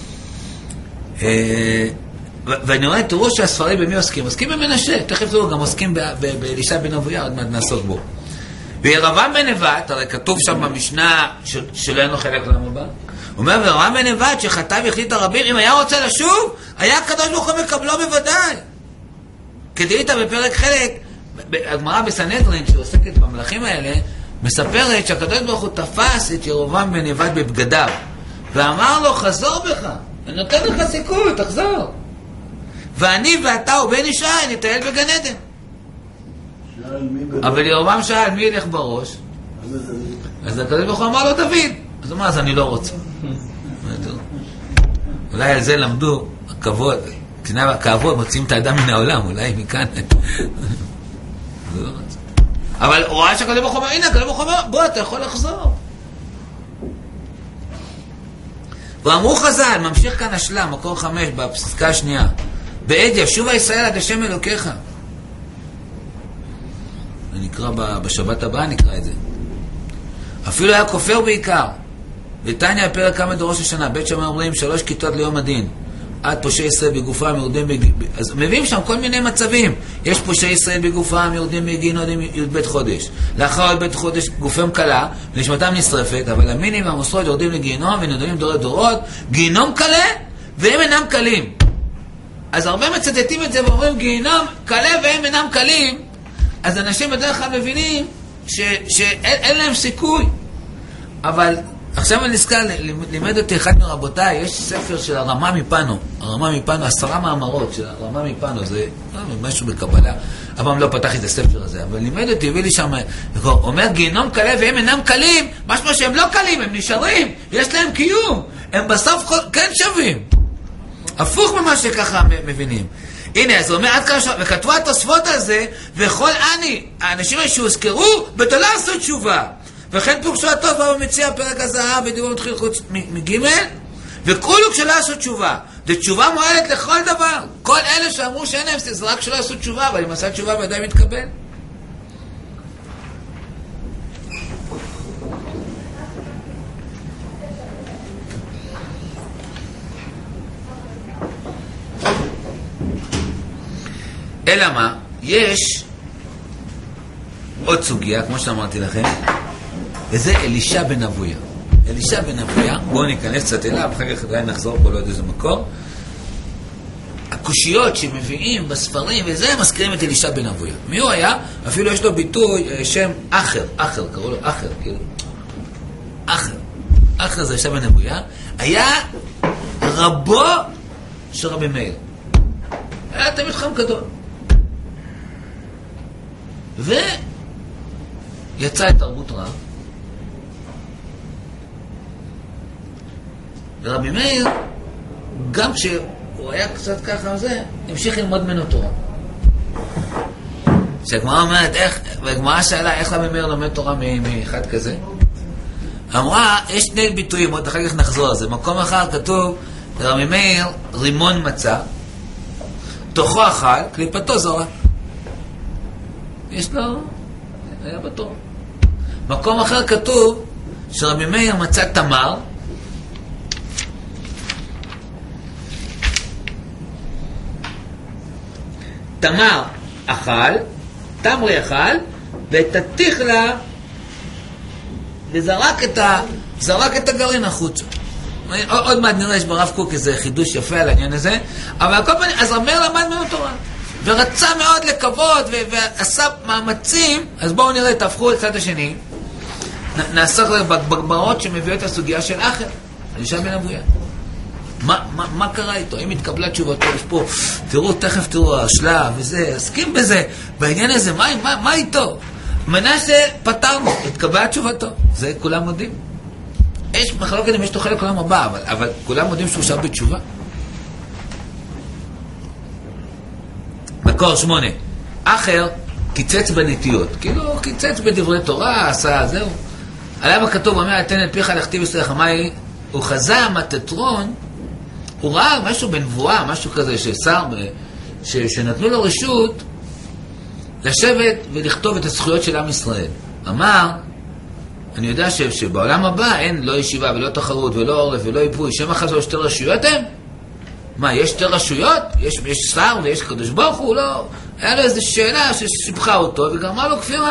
ואני רואה, תראו שהספרים במי עוסקים? עוסקים במנשה, תכף תראו, גם עוסקים באלישע בן אבויה, עוד מעט נעסוק בו. וירבעם בן נבט, הרי כתוב שם במשנה שלא אין לו חלק לעם הבא, הוא אומר, וירבעם בן נבט שחטא והחליט הרבים, אם היה רוצה לשוב, היה הקדוש ברוך הוא מקבלו בוודאי. כדאית בפרק חלק, הגמרא בסנהדרין, שעוסקת במלכים האלה, מספרת שהקדוש ברוך הוא תפס את ירבעם בן נבט בבגדיו, ואמר לו, חזור בך, אני נותן לך סיכוי, תחזור. ואני ואתה ובן ישי נטייל בגן עדן. אבל ירבעם שאל, מי ילך בראש? אז הקדוש ברוך הוא אמר לו, דוד. אז הוא אמר, אז אני לא רוצה. אולי על זה למדו, הכבוד, הכבוד, מוציאים את האדם מן העולם, אולי מכאן. אבל הוא ראה שהקדוש ברוך הוא אומר, הנה, הקדוש ברוך הוא אומר, בוא, אתה יכול לחזור. ואמרו חז"ל, ממשיך כאן השלה, מקור חמש, בפסקה השנייה. בעת ישובה ישראל עד השם אלוקיך. נקרא בשבת הבאה, נקרא את זה. אפילו היה כופר בעיקר. ותניא הפרק כמה דרוש השנה, בית שמאי אומרים שלוש כיתות ליום הדין. עד פושעי ישראל בגופם יורדים בג... אז מביאים שם כל מיני מצבים. יש פושעי ישראל בגופם יורדים בגיהינום י"ב חודש. לאחר י"ב חודש גופם קלה, ונשמתם נשרפת, אבל המינים והמוסרות יורדים לגיהינום ונדונים דורי דורות. גיהינום קלה, והם אינם קלים. אז הרבה מצטטים את זה ואומרים גיהינום קלה והם אינם קלים. אז אנשים בדרך כלל מבינים ש... שאין להם סיכוי. אבל עכשיו אני נזכר, לימד אותי אחד מרבותיי, יש ספר של הרמה מפנו, הרמה מפנו, עשרה מאמרות של הרמה מפנו, זה משהו בקבלה, אבל לא פתח את הספר הזה, אבל לימד אותי, הביא לי שם, אומר גיהינום קלה והם אינם קלים, משמע שהם לא קלים, הם נשארים, יש להם קיום, הם בסוף כן שווים. הפוך ממה שככה מבינים. הנה, אז הוא אומר, עד כאן, וכתבו התוספות על זה, וכל אני, האנשים שהוזכרו, בתולה עשו תשובה. וכן פורשו הטוב בא מציע פרק הזהב ודיבור מתחיל חוץ מג' וכולו כשלא עשו תשובה. זה תשובה מועלת לכל דבר. כל אלה שאמרו שאין להם, זה רק כשלא עשו תשובה, אבל אם עשה תשובה ודאי מתקבל. אלא מה? יש עוד סוגיה, כמו שאמרתי לכם, וזה אלישע בן אבויה. אלישע בן אבויה, בואו ניכנס קצת אליו, אחר כך עדיין נחזור פה, לא יודע איזה מקור. הקושיות שמביאים בספרים וזה, מזכירים את אלישע בן אבויה. מי הוא היה? אפילו יש לו ביטוי, שם אחר, אחר, קראו לו אחר, כאילו. אחר. אחר זה אלישע בן אבויה. היה רבו של רבי מאיר. היה תמיד חם גדול. ויצא את תרבות רב. ורבי מאיר, גם כשהוא היה קצת ככה וזה, המשיך ללמוד ממנו תורה. שהגמרא אומרת, איך, והגמרא שאלה, איך רבי מאיר לומד תורה מאחד כזה? אמרה, יש שני ביטויים, עוד אחר כך נחזור על זה. מקום אחר כתוב, רבי מאיר רימון מצא, תוכו אכל, קליפתו זורק. יש לו, היה בתור. מקום אחר כתוב, שרבי מאיר מצא תמר, תמר אכל, תמרי אכל, ואת התיכלה, וזרק את, ה, זרק את הגרעין החוצה. עוד מעט נראה, יש ברב קוק איזה חידוש יפה על העניין הזה, אבל כל פעם, אז רבי מאיר למד ממנו תורה, ורצה מאוד לקוות, ועשה מאמצים, אז בואו נראה, תהפכו לצד השני, נעסוק בגמרות שמביאות את הסוגיה של אחר, אלישע בן אבויה. מה, מה, מה קרה איתו? אם התקבלה תשובתו, יש פה, תראו, תכף תראו, השלב וזה, עסקים בזה, בעניין הזה, מה, מה, מה איתו? מנשה פתרנו, התקבלה תשובתו, זה כולם מודים. יש מחלוקת אם יש לו חלק עולם הבא, אבל, אבל כולם מודים שהוא שב בתשובה. מקור שמונה, אחר קיצץ בנטיות, כאילו קיצץ בדברי תורה, עשה, זהו. עליו הכתוב, אומר, תן את פיך לכתיב ישראל חמי, הוא חזה מטטרון, הוא ראה משהו בנבואה, משהו כזה ששר, ש, שנתנו לו רשות לשבת ולכתוב את הזכויות של עם ישראל. אמר, אני יודע ש, שבעולם הבא אין לא ישיבה ולא תחרות ולא עורף ולא איפוי, שם אחת או שתי רשויות הם? מה, יש שתי רשויות? יש, יש שר ויש קדוש ברוך הוא? לא. היה לו איזו שאלה ששיבחה אותו וגרמה לו כפירה.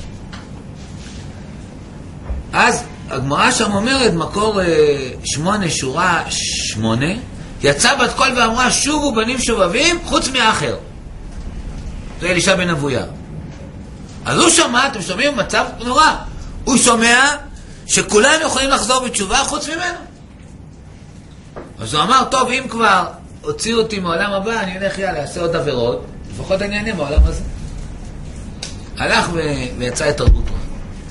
אז הגמרא שם אומרת, מקור שמונה, שורה שמונה, יצא בת קול ואמרה, שובו בנים שובבים, חוץ מאחר. זה אלישע בן אבויה. אז הוא שמע, אתם שומעים, מצב נורא. הוא שומע שכולם יכולים לחזור בתשובה חוץ ממנו. אז הוא אמר, טוב, אם כבר הוציאו אותי מעולם הבא, אני אלך יאללה, אעשה עוד עבירות, לפחות אני אענה בעולם הזה. הלך ו... ויצא את תרבות רב.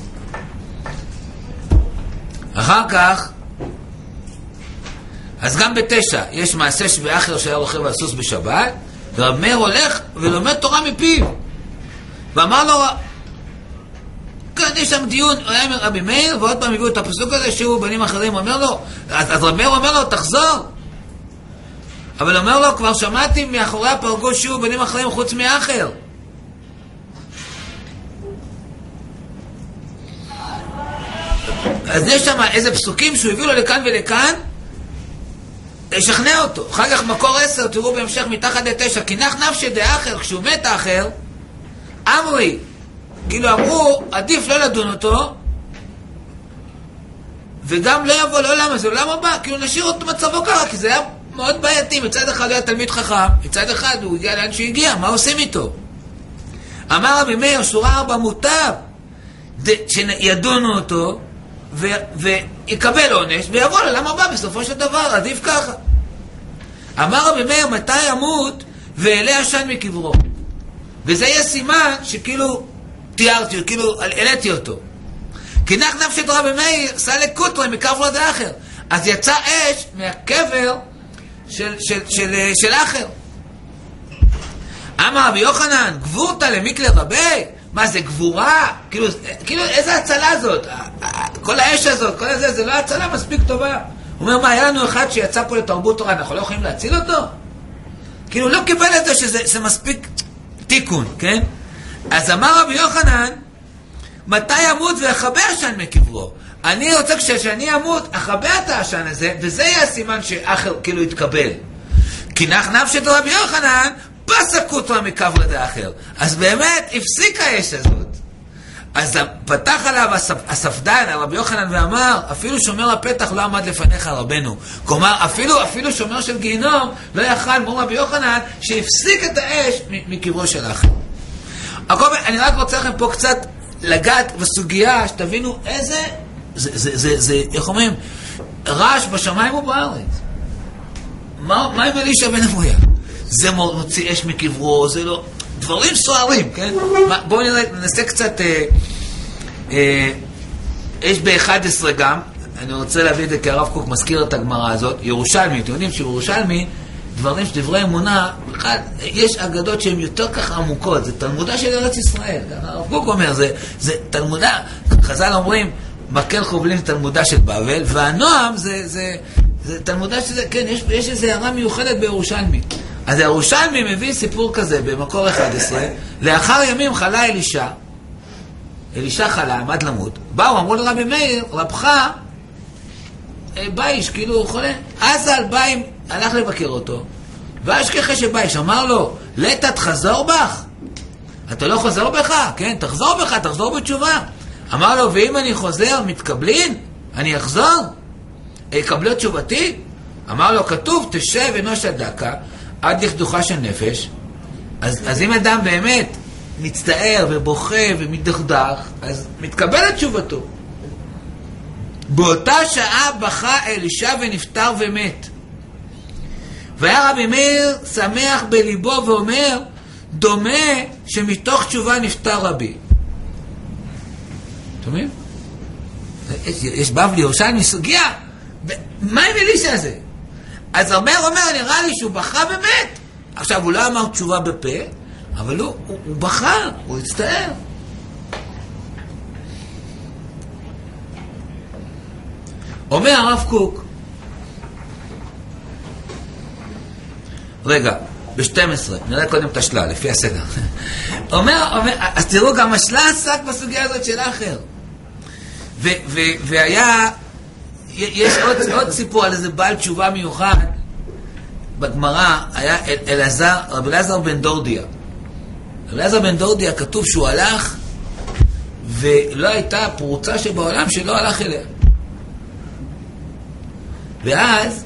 אחר כך, אז גם בתשע, יש מעשה שבאחר שהיה רוכב על סוס בשבת, ורב מאיר הולך ולומד תורה מפיו. ואמר לו, כאן יש שם דיון, הוא היה עם רבי מאיר, ועוד פעם הביאו את הפסוק הזה, שהוא בנים אחרים, אומר לו, אז, אז רב מאיר אומר לו, תחזור. אבל אומר לו, כבר שמעתי מאחורי הפרגוש שהוא בנים אחרים חוץ מאחר. אז יש שם איזה פסוקים שהוא הביא לו לכאן ולכאן, לשכנע אותו. אחר כך מקור עשר, תראו בהמשך מתחת לתשע, כי נח נפשי דאחר, כשהוא מת האחר, אמרי, כאילו אמרו, עדיף לא לדון אותו, וגם לא יבוא לעולם הזה, לעולם הבא, כאילו נשאיר אותו מצבו ככה, כי זה היה מאוד בעייתי. מצד אחד הוא היה תלמיד חכם, מצד אחד הוא הגיע לאן שהגיע, מה עושים איתו? אמר רבי מאיר, שורה ארבע מוטב, שידונו אותו, ו- ויקבל עונש, ויבוא לעולם הבא בסופו של דבר, עדיף ככה. אמר רבי מאיר, מתי ימות, ואלה עשן מקברו. וזה יהיה סימן שכאילו תיארתי, כאילו העליתי אותו. כי נח נפשי רבי מאיר, סע לקוטרי מקרב לא דאחר. אז יצא אש מהקבר של, של, של, של אחר. אמר רבי יוחנן, גבורתא למיקלי רבי? מה זה גבורה? כאילו, כאילו איזה הצלה זאת? כל האש הזאת, כל הזה, זה לא הצלה מספיק טובה. הוא אומר, מה, היה לנו אחד שיצא פה לתרבות תורה, אנחנו לא יכולים להציל אותו? כאילו, לא קיבל את זה שזה זה מספיק תיקון, כן? אז אמר רבי יוחנן, מתי ימות ואחבא עשן מקברו? אני רוצה כשאני אמות, אחבא את העשן הזה, וזה יהיה הסימן שאחר כאילו יתקבל. כי נח נפשי רבי יוחנן, פסקותו מקברה דאחר. אז באמת הפסיק האש הזאת. אז פתח עליו הספדן, הרבי יוחנן, ואמר, אפילו שומר הפתח לא עמד לפניך רבנו. כלומר, אפילו, אפילו שומר של גיהינום לא יכל, כמו רבי יוחנן, שהפסיק את האש מקברו של האחר. אני רק רוצה לכם פה קצת לגעת בסוגיה, שתבינו איזה, זה, זה, זה, זה, איך אומרים, רעש בשמיים ובארץ. מה, מה עם אלישע בן אבויה? זה מוציא אש מקברו, זה לא... דברים סוערים, כן? בואו נראה, ננסה קצת... אה, אה, יש ב-אחד עשרה גם, אני רוצה להביא את זה כי הרב קוק מזכיר את הגמרא הזאת, ירושלמי, אתם יודעים שירושלמי, דברים שדברי אמונה, בכלל, יש אגדות שהן יותר ככה עמוקות, זה תלמודה של ארץ ישראל, הרב קוק אומר, זה, זה תלמודה, חז"ל אומרים, מקל חובלים זה תלמודה של בבל, והנועם זה, זה, זה תלמודה שזה, כן, יש, יש איזו הערה מיוחדת בירושלמי. אז הירושלמי מביא סיפור כזה במקור אחד עשרה, לאחר ימים חלה אלישע, אלישע חלה, עמד למות, באו, אמרו לרבי מאיר, רבך, בייש, כאילו הוא חולה, אז על ביים, הלך לבקר אותו, ואשכחה שבייש, אמר לו, לטה תחזור בך? אתה לא חוזר בך? כן, תחזור בך, תחזור בתשובה. אמר לו, ואם אני חוזר, מתקבלין? אני אחזור? יקבלו תשובתי? אמר לו, כתוב, תשב אנוש הדקה, עד לכדוכה של נפש. אז, אז אם אדם באמת מצטער ובוכה ומתדכדך, אז מתקבל את תשובתו. באותה שעה בכה אלישע ונפטר ומת. והיה רבי מאיר שמח בליבו ואומר, דומה שמתוך תשובה נפטר רבי. תומעים? יש, יש בבלי ירושלמי סוגיה, מה עם אלישע הזה? אז הרבה אומר, נראה לי שהוא בכה באמת. עכשיו, הוא לא אמר תשובה בפה, אבל הוא, הוא, הוא בכה, הוא הצטער. אומר הרב קוק, רגע, ב-שתים עשרה, נראה קודם את השלה, לפי הסדר. אומר, אומר, אז תראו, גם השלה עסק בסוגיה הזאת של האחר. ו, ו, והיה, יש עוד, עוד סיפור על איזה בעל תשובה מיוחד, בגמרא היה אל, אלעזר, רבי אלעזר בן דורדיה. רבי אלעזר בן דורדיה כתוב שהוא הלך, ולא הייתה פרוצה שבעולם שלא הלך אליה. ואז,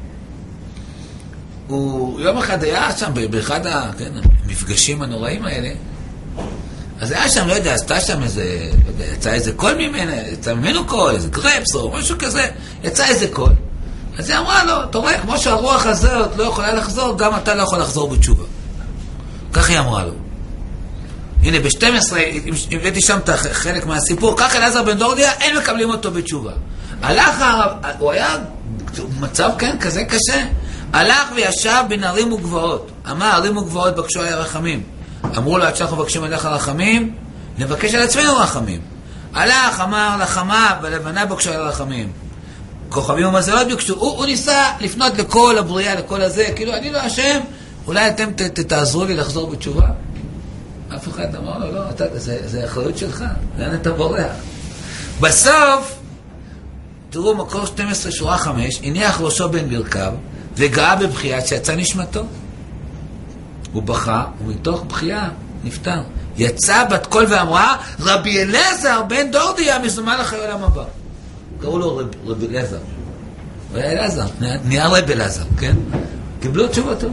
הוא יום אחד היה שם, באחד המפגשים הנוראים האלה, אז היה שם, לא יודע, עשתה שם איזה, לא יודע, יצא איזה קול ממנו, יצא ממנו קול, איזה גרפס או משהו כזה, יצא איזה קול. אז היא אמרה לו, אתה רואה, כמו שהרוח הזאת לא יכולה לחזור, גם אתה לא יכול לחזור בתשובה. כך היא אמרה לו. הנה, ב-שתים עשרה, הבאתי שם את חלק מהסיפור, כך אלעזר בן דורדיה, אין מקבלים אותו בתשובה. הלך, הוא היה מצב כן, כזה קשה. הלך וישב בין ערים וגבעות. אמר, ערים וגבעות בקשו עליה רחמים. אמרו לו, עד שאנחנו מבקשים עליך רחמים, נבקש על עצמנו רחמים. הלך, אמר, לחמה ולבנה בקשו עליה רחמים. כוכבים ומזלות ביקשו. הוא, הוא ניסה לפנות לכל הבריאה, לכל הזה, כאילו, אני לא אשם, אולי אתם ת, ת, תעזרו לי לחזור בתשובה. אף אחד אמר לו, לא, אתה, זה, זה אחריות שלך, לאן אתה בורח. בסוף, תראו, מקור שתים עשרה שורה חמש, הניח ראשו בין ברכיו, וגאה בבחייה שיצא נשמתו. הוא בכה, ומתוך בחייה נפטר. יצא בת קול ואמרה, רבי אלעזר בן דורדיה מזומן אחרי עולם הבא. קראו לו רב, רבי אלעזר. הוא היה אלעזר, נהיה רבי אלעזר, כן? קיבלו תשובתו.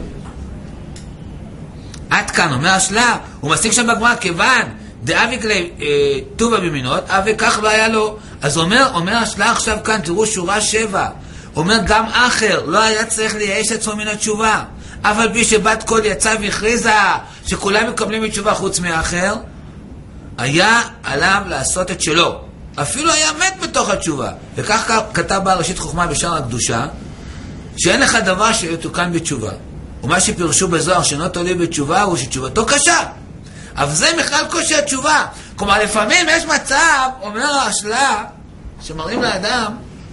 עד כאן, אומר השלה, הוא משיג שם בגמרא, כיוון דאביק לי אה, טובה במינות, אבי כך לא היה לו. אז אומר, אומר השלה עכשיו כאן, תראו שורה שבע, אומר גם אחר, לא היה צריך לייאש עצמו מן התשובה. אבל בי שבת קול יצא והכריזה שכולם מקבלים את תשובה חוץ מאחר, היה עליו לעשות את שלו. אפילו היה מת בתוך התשובה. וכך כתב בעל ראשית חוכמה בשער הקדושה, שאין לך דבר שיתוקן בתשובה. ומה שפרשו בזוהר שאינו תלוי בתשובה הוא שתשובתו קשה. אבל זה בכלל קושי התשובה. כלומר, לפעמים יש מצב, אומר השלה, שמראים לאדם,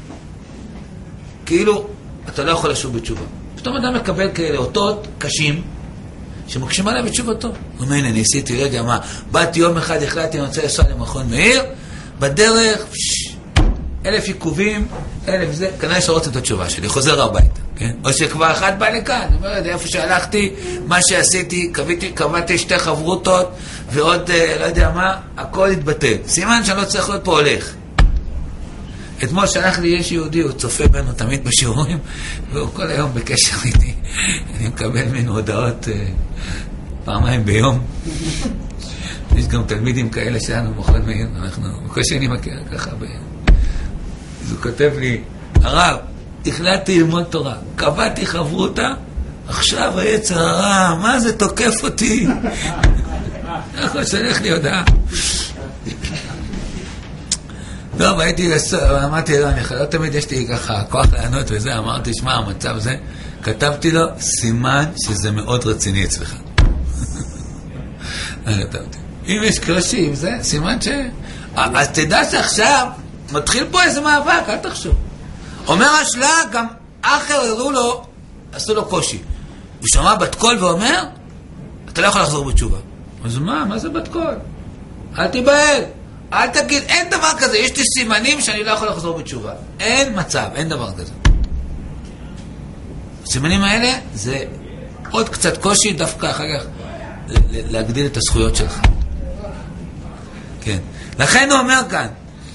כאילו, אתה לא יכול לשוב בתשובה. פתאום אדם מקבל כאלה אותות קשים, שמקשים עליו בתשובתו. הוא אומר, הנה, ניסיתי, רגע, מה, באתי יום אחד, החלטתי, אני רוצה לנסוע למכון מאיר, בדרך, אלף עיכובים, אלף זה, כנראה שרוצים את התשובה שלי, חוזר הביתה. כן? או שכבר אחד בא לכאן, אומר, איפה שהלכתי, מה שעשיתי, קבעתי, קבעתי שתי חברותות, ועוד, לא יודע מה, הכל התבטל. סימן שאני לא צריך להיות פה הולך. אתמול שלח לי יש יהודי, הוא צופה בנו תמיד בשיעורים, והוא כל היום בקשר איתי. אני מקבל ממנו הודעות פעמיים ביום. יש גם תלמידים כאלה שלנו מוכן מהיר, אנחנו, כל שאני מכיר ככה ב... אז הוא כותב לי, הרב, החלטתי ללמוד תורה, קבעתי חברותה, עכשיו היצר הרע, מה זה תוקף אותי? איך הוא שלח לי הודעה? טוב, הייתי, אמרתי לו, אני לא תמיד יש לי ככה כוח לענות וזה, אמרתי, שמע, המצב זה, כתבתי לו, סימן שזה מאוד רציני אצלך. כתבתי. אם יש קרשים, זה סימן ש... אז תדע שעכשיו מתחיל פה איזה מאבק, אל תחשוב. אומר השלה, גם אחר הראו לו, עשו לו קושי. הוא שמע בת קול ואומר, אתה לא יכול לחזור בתשובה. אז מה? מה זה בת קול? אל תיבהל. אל תגיד, אין דבר כזה. יש לי סימנים שאני לא יכול לחזור בתשובה. אין מצב, אין דבר כזה. הסימנים האלה זה עוד קצת קושי, דווקא אחר כך להגדיל את הזכויות שלך. כן. לכן הוא אומר כאן,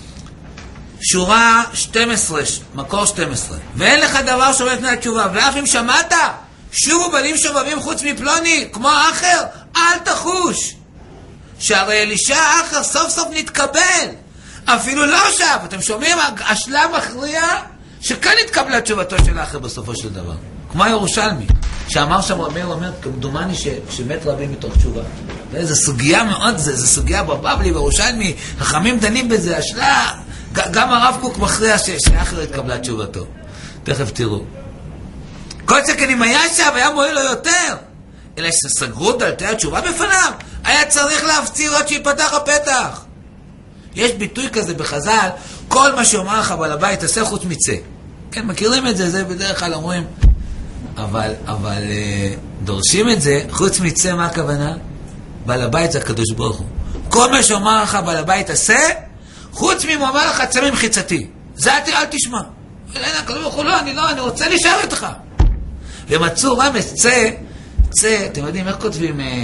שורה שתים עשרה, מקור שתים עשרה. ואין לך דבר שעומד לפני התשובה, ואף אם שמעת, שובו בנים שובבים חוץ מפלוני, כמו אחר, אל תחוש. שהרי אלישע אחר סוף סוף נתקבל. אפילו לא שב. אתם שומעים? השלב מכריע שכאן נתקבלה תשובתו של אחר בסופו של דבר. כמו הירושלמי, שאמר שם רבי אומר, כמדומני ש, שמת רבים מתוך תשובה. זו סוגיה מאוד, זו סוגיה בבבלי, בירושלמי, חכמים דנים בזה, השלה, גם הרב קוק מכריע ש, שאחר התקבלה תשובתו. תכף תראו. כל שכן אם היה שם, היה מועיל לו יותר. אלא שסגרו דלתי התשובה בפניו, היה צריך להפציר עד שיפתח הפתח. יש ביטוי כזה בחז"ל, כל מה שאומר לך בעל הבית, תעשה חוץ מצא. כן, מכירים את זה, זה בדרך כלל אומרים, אבל, אבל דורשים את זה, חוץ מצא, מה הכוונה? בעל הבית זה הקדוש ברוך הוא. כל מה שאומר לך בעל הבית עשה, חוץ ממה אומר לך, צא ממחיצתי. זה אל, אל תשמע. אלא הקדוש ברוך הוא לא, אני לא, אני רוצה להישאר איתך. ומצאו רמז, צא, צא, אתם יודעים איך כותבים אה,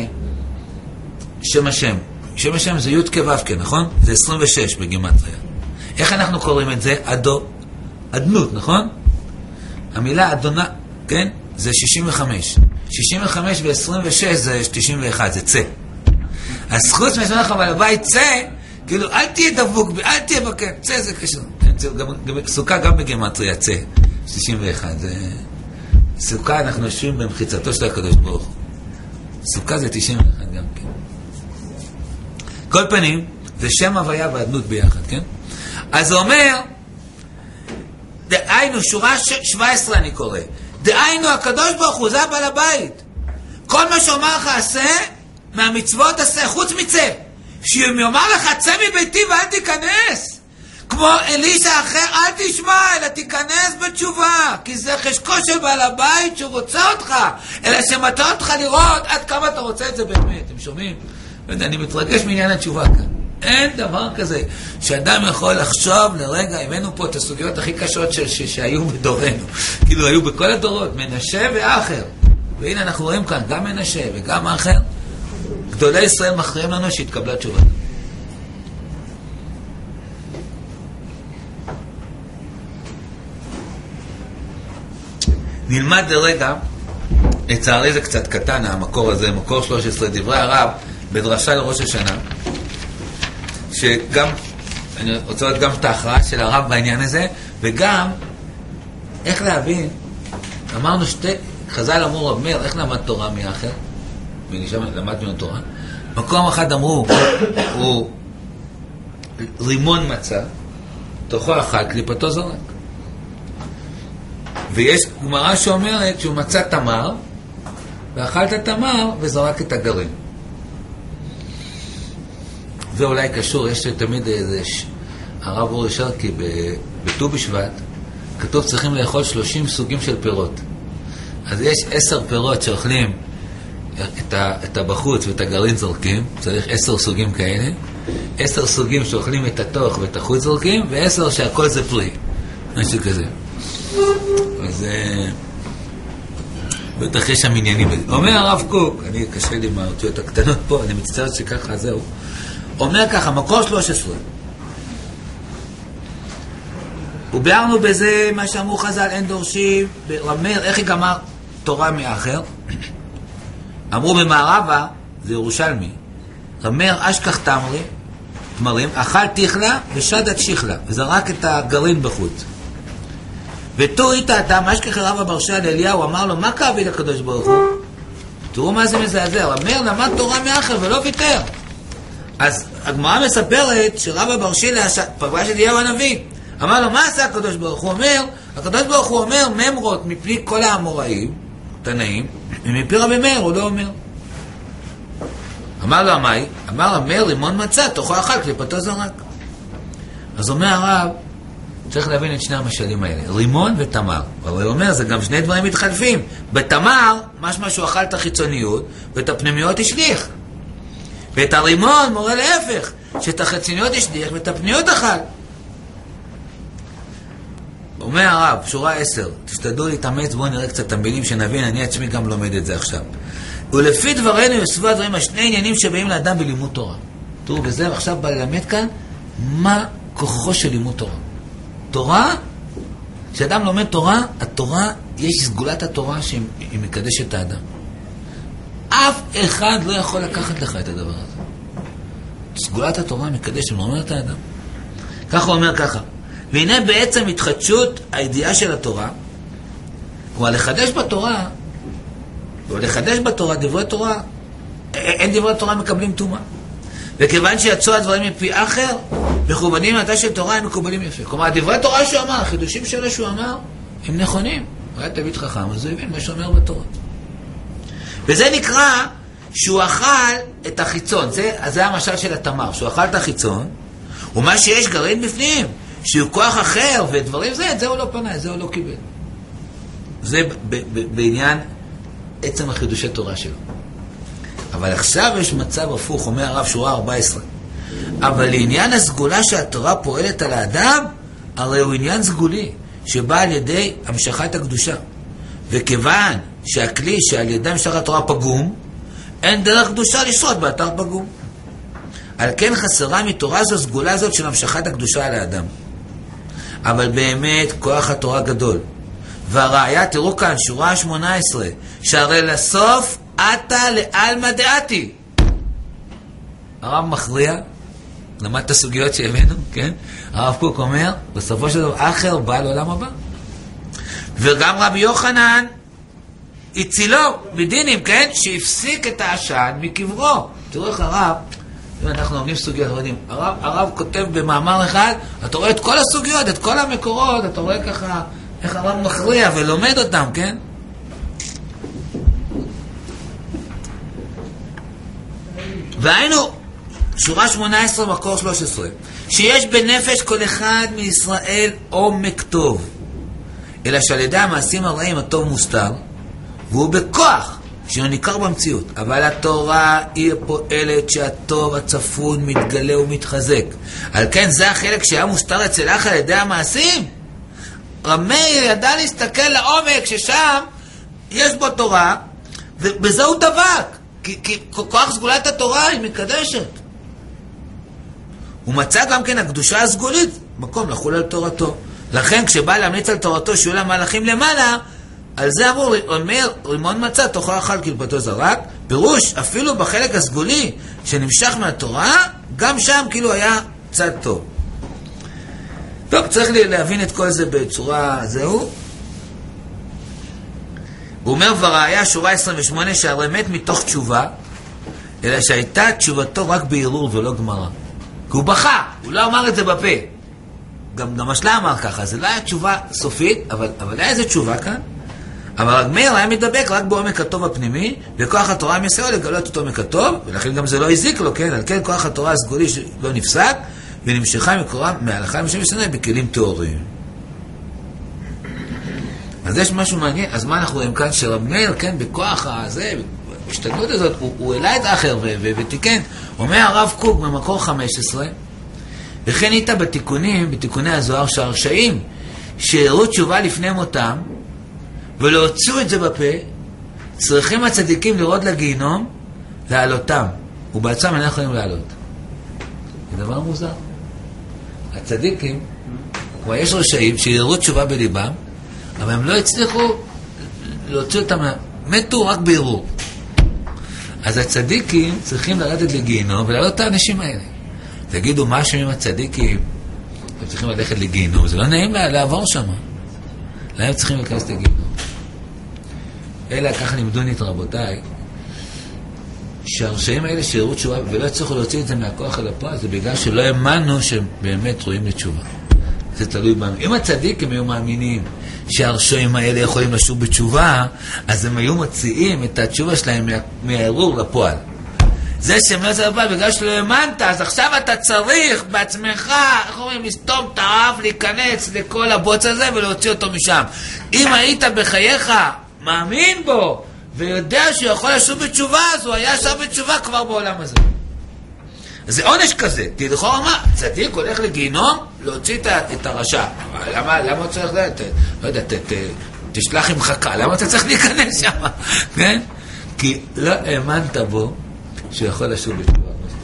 שם השם? שם השם זה י' כו', נכון? זה עשרים ושש בגימטריה. איך אנחנו קוראים את זה? אדו, אדנות, נכון? המילה אדונה, כן? זה שישים וחמש. שישים וחמש ו-עשרים ושש זה תשעים ואחת, זה צא. אז חוץ משמע לך בעל הבית צא, כאילו אל תהיה דבוק בי, אל תהיה בקר, צא זה קשור. סוכה גם בגימטריה, צא. שישים ואחת, זה... סוכה אנחנו יושבים במחיצתו של הקדוש ברוך הוא. סוכה זה תשעים ואחת גם כן. כל פנים, זה שם הוויה והאדנות ביחד, כן? אז הוא אומר, דהיינו, שורה שבע עשרה אני קורא, דהיינו הקדוש ברוך הוא, זה הבעל הבית. כל מה שאומר לך עשה, מהמצוות עשה, חוץ מצא. שאם יאמר לך, צא מביתי ואל תיכנס. כמו אלישע אחר, אל תשמע, אלא תיכנס בתשובה. כי זה חשקו של בעל הבית שהוא רוצה אותך. אלא שמטה אותך לראות עד כמה אתה רוצה את זה באמת. אתם שומעים? אני מתרגש מעניין התשובה כאן. אין דבר כזה שאדם יכול לחשוב לרגע, הבאנו פה את הסוגיות הכי קשות ש- ש- שהיו בדורנו. כאילו היו בכל הדורות, מנשה ואחר. והנה אנחנו רואים כאן גם מנשה וגם אחר. גדולי ישראל מכריעים לנו שהתקבלה תשובה. נלמד לרגע, לצערי זה קצת קטן, המקור הזה, מקור שלוש עשרה, דברי הרב, בדרשה לראש השנה, שגם, אני רוצה לראות גם את ההכרעה של הרב בעניין הזה, וגם, איך להבין, אמרנו שתי, חז"ל אמרו רב מאיר, איך למד תורה מאחר? ונשם למד ממנו תורה. מקום אחד אמרו, הוא רימון מצה, תוכו אכל, קליפתו זורק. ויש גמרא שאומרת שהוא מצא תמר, ואכל את התמר וזרק את הגרעין. זה אולי קשור, יש תמיד איזה הרב אורי שרקי בט"ו בשבט, כתוב צריכים לאכול שלושים סוגים של פירות. אז יש עשר פירות שאוכלים את, ה, את הבחוץ ואת הגרעין זורקים, צריך עשר סוגים כאלה, עשר סוגים שאוכלים את התוך ואת החוץ זורקים, ועשר שהכל זה פרי, משהו כזה. אז בטח יש שם עניינים. אומר הרב קוק, אני קשה לי עם האותיות הקטנות פה, אני מצטער שככה זהו. אומר ככה, מקור שלוש עשרה. וביארנו בזה מה שאמרו חז"ל, אין דורשים, רמר, איך יגמר תורה מאחר? אמרו במערבה, זה ירושלמי, רמר אשכח תמרי, תמרים, אכל תיכלה ושדת שיכלה, וזרק את הגרעין בחוץ. ותור איתה אדם, אשכח רבא ברשע לאליהו, אמר לו, מה כאבי לקדוש ברוך הוא? תראו מה זה מזעזע, רמר למד תורה מאחר ולא ויתר. אז הגמרא מספרת שרבא ברשע פגש את אליהו הנביא, אמר לו, מה עשה הקדוש ברוך הוא? אומר, הקדוש ברוך הוא אומר, ממרות מפני כל האמוראים, תנאים, ומפי רבי מאיר הוא לא אומר. אמר לו המאי, אמר המאיר רימון מצא, תוכו אכל, קליפתו זרק. אז אומר הרב, צריך להבין את שני המשלים האלה, רימון ותמר. אבל הוא אומר, זה גם שני דברים מתחלפים. בתמר, משמע שהוא אכל את החיצוניות, ואת הפנימיות השליך. ואת הרימון מורה להפך, שאת החיצוניות השליך, ואת הפנימיות אכל. אומר הרב, שורה עשר, תשתדלו להתאמץ, בואו נראה קצת תמבינים שנבין, אני עצמי גם לומד את זה עכשיו. ולפי דברנו יוספו הדברים השני עניינים שבאים לאדם בלימוד תורה. תראו, וזה עכשיו בא ללמד כאן, מה כוחו של לימוד תורה. תורה, כשאדם לומד תורה, התורה, יש סגולת התורה שהיא מקדשת את האדם. אף אחד לא יכול לקחת לך את הדבר הזה. סגולת התורה מקדשת, הוא אומר את האדם. ככה הוא אומר ככה. והנה בעצם התחדשות הידיעה של התורה, כלומר לחדש בתורה, או לחדש בתורה, דברי תורה, אין דברי תורה מקבלים תומה. וכיוון שיצאו הדברים מפי אחר, מכובדים מהתה של תורה הם מקובלים יפה. כלומר, דברי תורה שהוא אמר, החידושים שלו שהוא אמר, הם נכונים. הוא היה תלמיד חכם, אז הוא הבין מה שאומר בתורה. וזה נקרא שהוא אכל את החיצון. זה, אז זה המשל של התמר, שהוא אכל את החיצון, ומה שיש גרעין בפנים, שהוא כוח אחר ודברים זה, את זה הוא לא פנה, את זה הוא לא קיבל. זה ב- ב- בעניין עצם החידושי תורה שלו. אבל עכשיו יש מצב הפוך, אומר הרב שורה ארבע עשרה. אבל לעניין הסגולה שהתורה פועלת על האדם, הרי הוא עניין סגולי, שבא על ידי המשכת הקדושה. וכיוון שהכלי שעל ידי המשכת התורה פגום, אין דרך קדושה לשרות באתר פגום. על כן חסרה מתורה זו סגולה הזאת של המשכת הקדושה על האדם. אבל באמת כוח התורה גדול. והראיה, תראו כאן, שורה שמונה עשרה, שהרי לסוף עתה לעלמא דעתי. הרב מכריע, למד את הסוגיות שהבאנו, כן? הרב קוק אומר, בסופו של דבר, אחר בא לעולם הבא. וגם רבי יוחנן הצילו בדינים, כן? שהפסיק את העשן מקברו. תראו איך הרב, אם אנחנו עומדים סוגיות, הרב, הרב כותב במאמר אחד, אתה רואה את כל הסוגיות, את כל המקורות, אתה רואה ככה, איך הרב מכריע ולומד אותם, כן? והיינו, שורה שמונה עשרה מקור שלוש עשרה, שיש בנפש כל אחד מישראל עומק טוב, אלא שעל ידי המעשים הרעים הטוב מוסתר, והוא בכוח שהוא ניכר במציאות. אבל התורה היא פועלת שהטוב הצפון מתגלה ומתחזק. על כן זה החלק שהיה מוסתר אצל אח על ידי המעשים. רמי ידע להסתכל לעומק ששם יש בו תורה, ובזה הוא דבק. כי, כי כוח סגולת התורה היא מקדשת. הוא מצא גם כן הקדושה הסגולית, מקום לחול על תורתו. לכן כשבא להמליץ על תורתו שיהיו לה מהלכים למעלה, על זה אמרו, אומר, רימון מצא, תוכו אכל קליפתו זרק. פירוש, אפילו בחלק הסגולי שנמשך מהתורה, גם שם כאילו היה צד טוב. טוב, צריך להבין את כל זה בצורה זהו. הוא אומר, וראיה, שורה עשרים ושמונה, שהרי מת מתוך תשובה, אלא שהייתה תשובתו רק בערעור ולא גמרא. כי הוא בכה, הוא לא אמר את זה בפה. גם, גם השלה אמר ככה, זה לא היה תשובה סופית, אבל, אבל היה איזה תשובה כאן. אבל הגמר היה מדבק רק בעומק הטוב הפנימי, וכוח התורה מסייע לגלות את עומק הטוב, ולכן גם זה לא הזיק לו, כן? על כן כוח התורה הסגולי לא נפסק, ונמשכה מקורה מהלכה למשל משנה בכלים תיאוריים. אז יש משהו מעניין, אז מה אנחנו רואים כאן? שרב מאיר, כן, בכוח הזה, בהשתדלות הזאת, הוא, הוא העלה את האחר ו- ו- ותיקן. אומר הרב קוק במקור חמש עשרה, וכן איתה בתיקונים, בתיקוני הזוהר שהרשעים, שהראו תשובה לפני מותם, ולא הוציאו את זה בפה, צריכים הצדיקים לראות לגיהנום, לעלותם, ובעצם אנחנו יכולים לעלות. זה דבר מוזר. הצדיקים, כמו יש רשעים שיראו תשובה בליבם, אבל הם לא הצליחו להוציא אותם, מתו רק בערעור. אז הצדיקים צריכים לרדת לגיהנום ולעלות את האנשים האלה. תגידו משהו עם הצדיקים, הם צריכים ללכת לגיהנום, זה לא נעים לה, לעבור שם. להם צריכים להיכנס לגיהנום. אלא ככה לימדוני את רבותיי, שהרשעים האלה שיראו תשובה ולא הצליחו להוציא את זה מהכוח אל הפועל, זה בגלל שלא האמנו שהם באמת רואים לתשובה. זה תלוי בנו. אם הצדיקים היו מאמינים שהרשעים האלה יכולים לשוב בתשובה, אז הם היו מוציאים את התשובה שלהם מהערעור לפועל. זה שהם לא יוצאים לפועל בגלל שלא האמנת, אז עכשיו אתה צריך בעצמך, איך אומרים, לסתום את האף, להיכנס לכל הבוץ הזה ולהוציא אותו משם. אם היית בחייך מאמין בו ויודע שהוא יכול לשוב בתשובה, אז הוא היה שוב בתשובה כבר בעולם הזה. זה עונש כזה. תלכו מה, צדיק הולך לגיהנום להוציא את הרשע. למה, למה הוא צריך לדעת? לא יודע, ת, ת, תשלח עם חכה. למה אתה צריך להיכנס שם? כן? כי לא האמנת בו שהוא יכול לשוב בתשובה.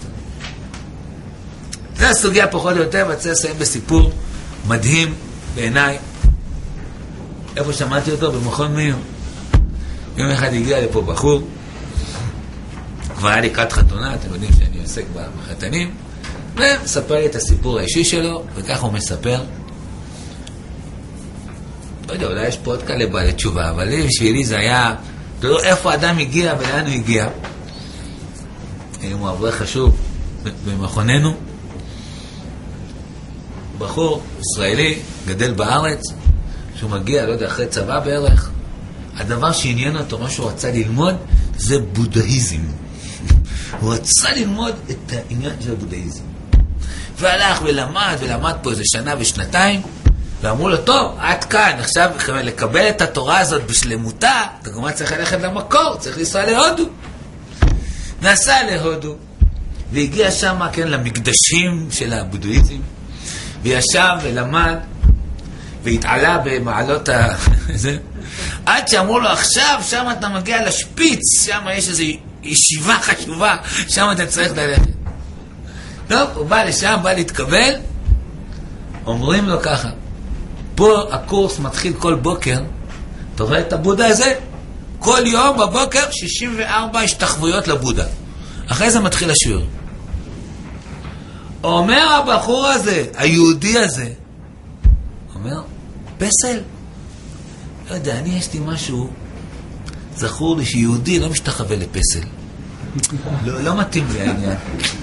זה הסוגיה פחות או יותר, ואני רוצה לסיים בסיפור מדהים בעיניי. איפה שמעתי אותו? במכון מאיר. יום אחד הגיע לפה בחור, כבר היה לקראת חתונה, אתם יודעים שאני עוסק בחתנים, ומספר לי את הסיפור האישי שלו, וככה הוא מספר. לא יודע, אולי יש פה עוד כאלה בעלי תשובה, אבל לי, בשבילי זה היה, תראו איפה האדם הגיע ולאן הוא הגיע. הוא עבודה חשוב במכוננו. בחור ישראלי, גדל בארץ, שהוא מגיע, לא יודע, אחרי צבא בערך, הדבר שעניין אותו, מה שהוא רצה ללמוד, זה בודהיזם. הוא רצה ללמוד את העניין של הבודהיזם. והלך ולמד, ולמד פה איזה שנה ושנתיים, ואמרו לו, טוב, עד כאן, עכשיו לקבל את התורה הזאת בשלמותה, אתה כמובן צריך ללכת למקור, צריך לנסוע להודו. נסע להודו, והגיע שם, כן, למקדשים של הבודהיזם, וישב ולמד, והתעלה במעלות ה... זה. עד שאמרו לו, עכשיו, שם אתה מגיע לשפיץ, שם יש איזו ישיבה חשובה, שם אתה צריך ללכת. טוב, הוא בא לשם, בא להתקבל, אומרים לו ככה, פה הקורס מתחיל כל בוקר, אתה רואה את הבודה הזה? כל יום בבוקר שישים וארבע השתחוויות לבודה. אחרי זה מתחיל השיעור. אומר הבחור הזה, היהודי הזה, אומר, פסל? לא יודע, אני יש לי משהו, זכור לי שיהודי לא משתחווה לפסל. לא, לא מתאים לי העניין.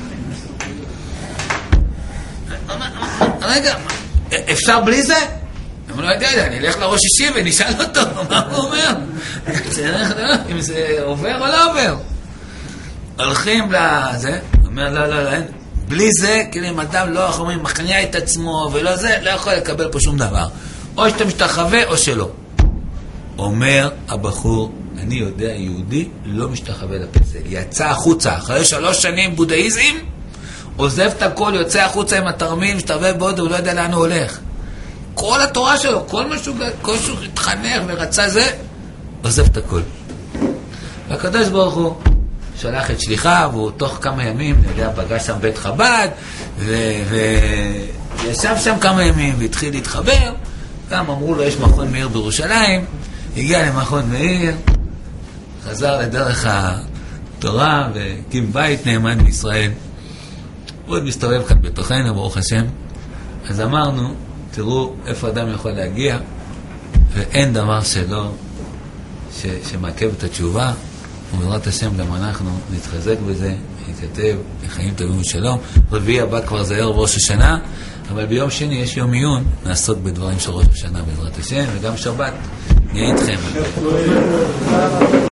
רגע, אפשר בלי זה? אני לא יודע, אני אלך לראש אישי ונשאל אותו, מה הוא אומר? צריך לראות אם זה עובר או לא עובר. הולכים לזה, אומר לא, לא, לא, בלי זה, כאילו אם אדם לא אומרים, מכניע את עצמו ולא זה, לא יכול לקבל פה שום דבר. או שאתה משתחווה או שלא. אומר הבחור, אני יודע, יהודי לא משתחווה לפסל. יצא החוצה, אחרי שלוש שנים בודהיזם, עוזב את הכל, יוצא החוצה עם התרמיל, משתחווה בהודו, הוא לא יודע לאן הוא הולך. כל התורה שלו, כל משהו, כל שהוא התחנך ורצה זה, עוזב את הכל. והקדוש ברוך הוא שלח את שליחיו, והוא תוך כמה ימים, אני יודע, פגש שם בית חב"ד, וישב שם כמה ימים, והתחיל להתחבר, גם אמרו לו, יש מכון מאיר בירושלים, הגיע למכון מאיר, חזר לדרך התורה, והקים בית נאמן בישראל. הוא עוד מסתובב כאן בתוכנו, ברוך השם. אז אמרנו, תראו איפה אדם יכול להגיע, ואין דבר שלא, ש, שמעכב את התשובה, ובעזרת השם גם אנחנו נתחזק בזה, נתכתב לחיים טובים ושלום. רביעי הבא כבר זה ערב ראש השנה, אבל ביום שני יש יום עיון, נעסוק בדברים של ראש השנה בעזרת השם, וגם שבת נהיה איתכם.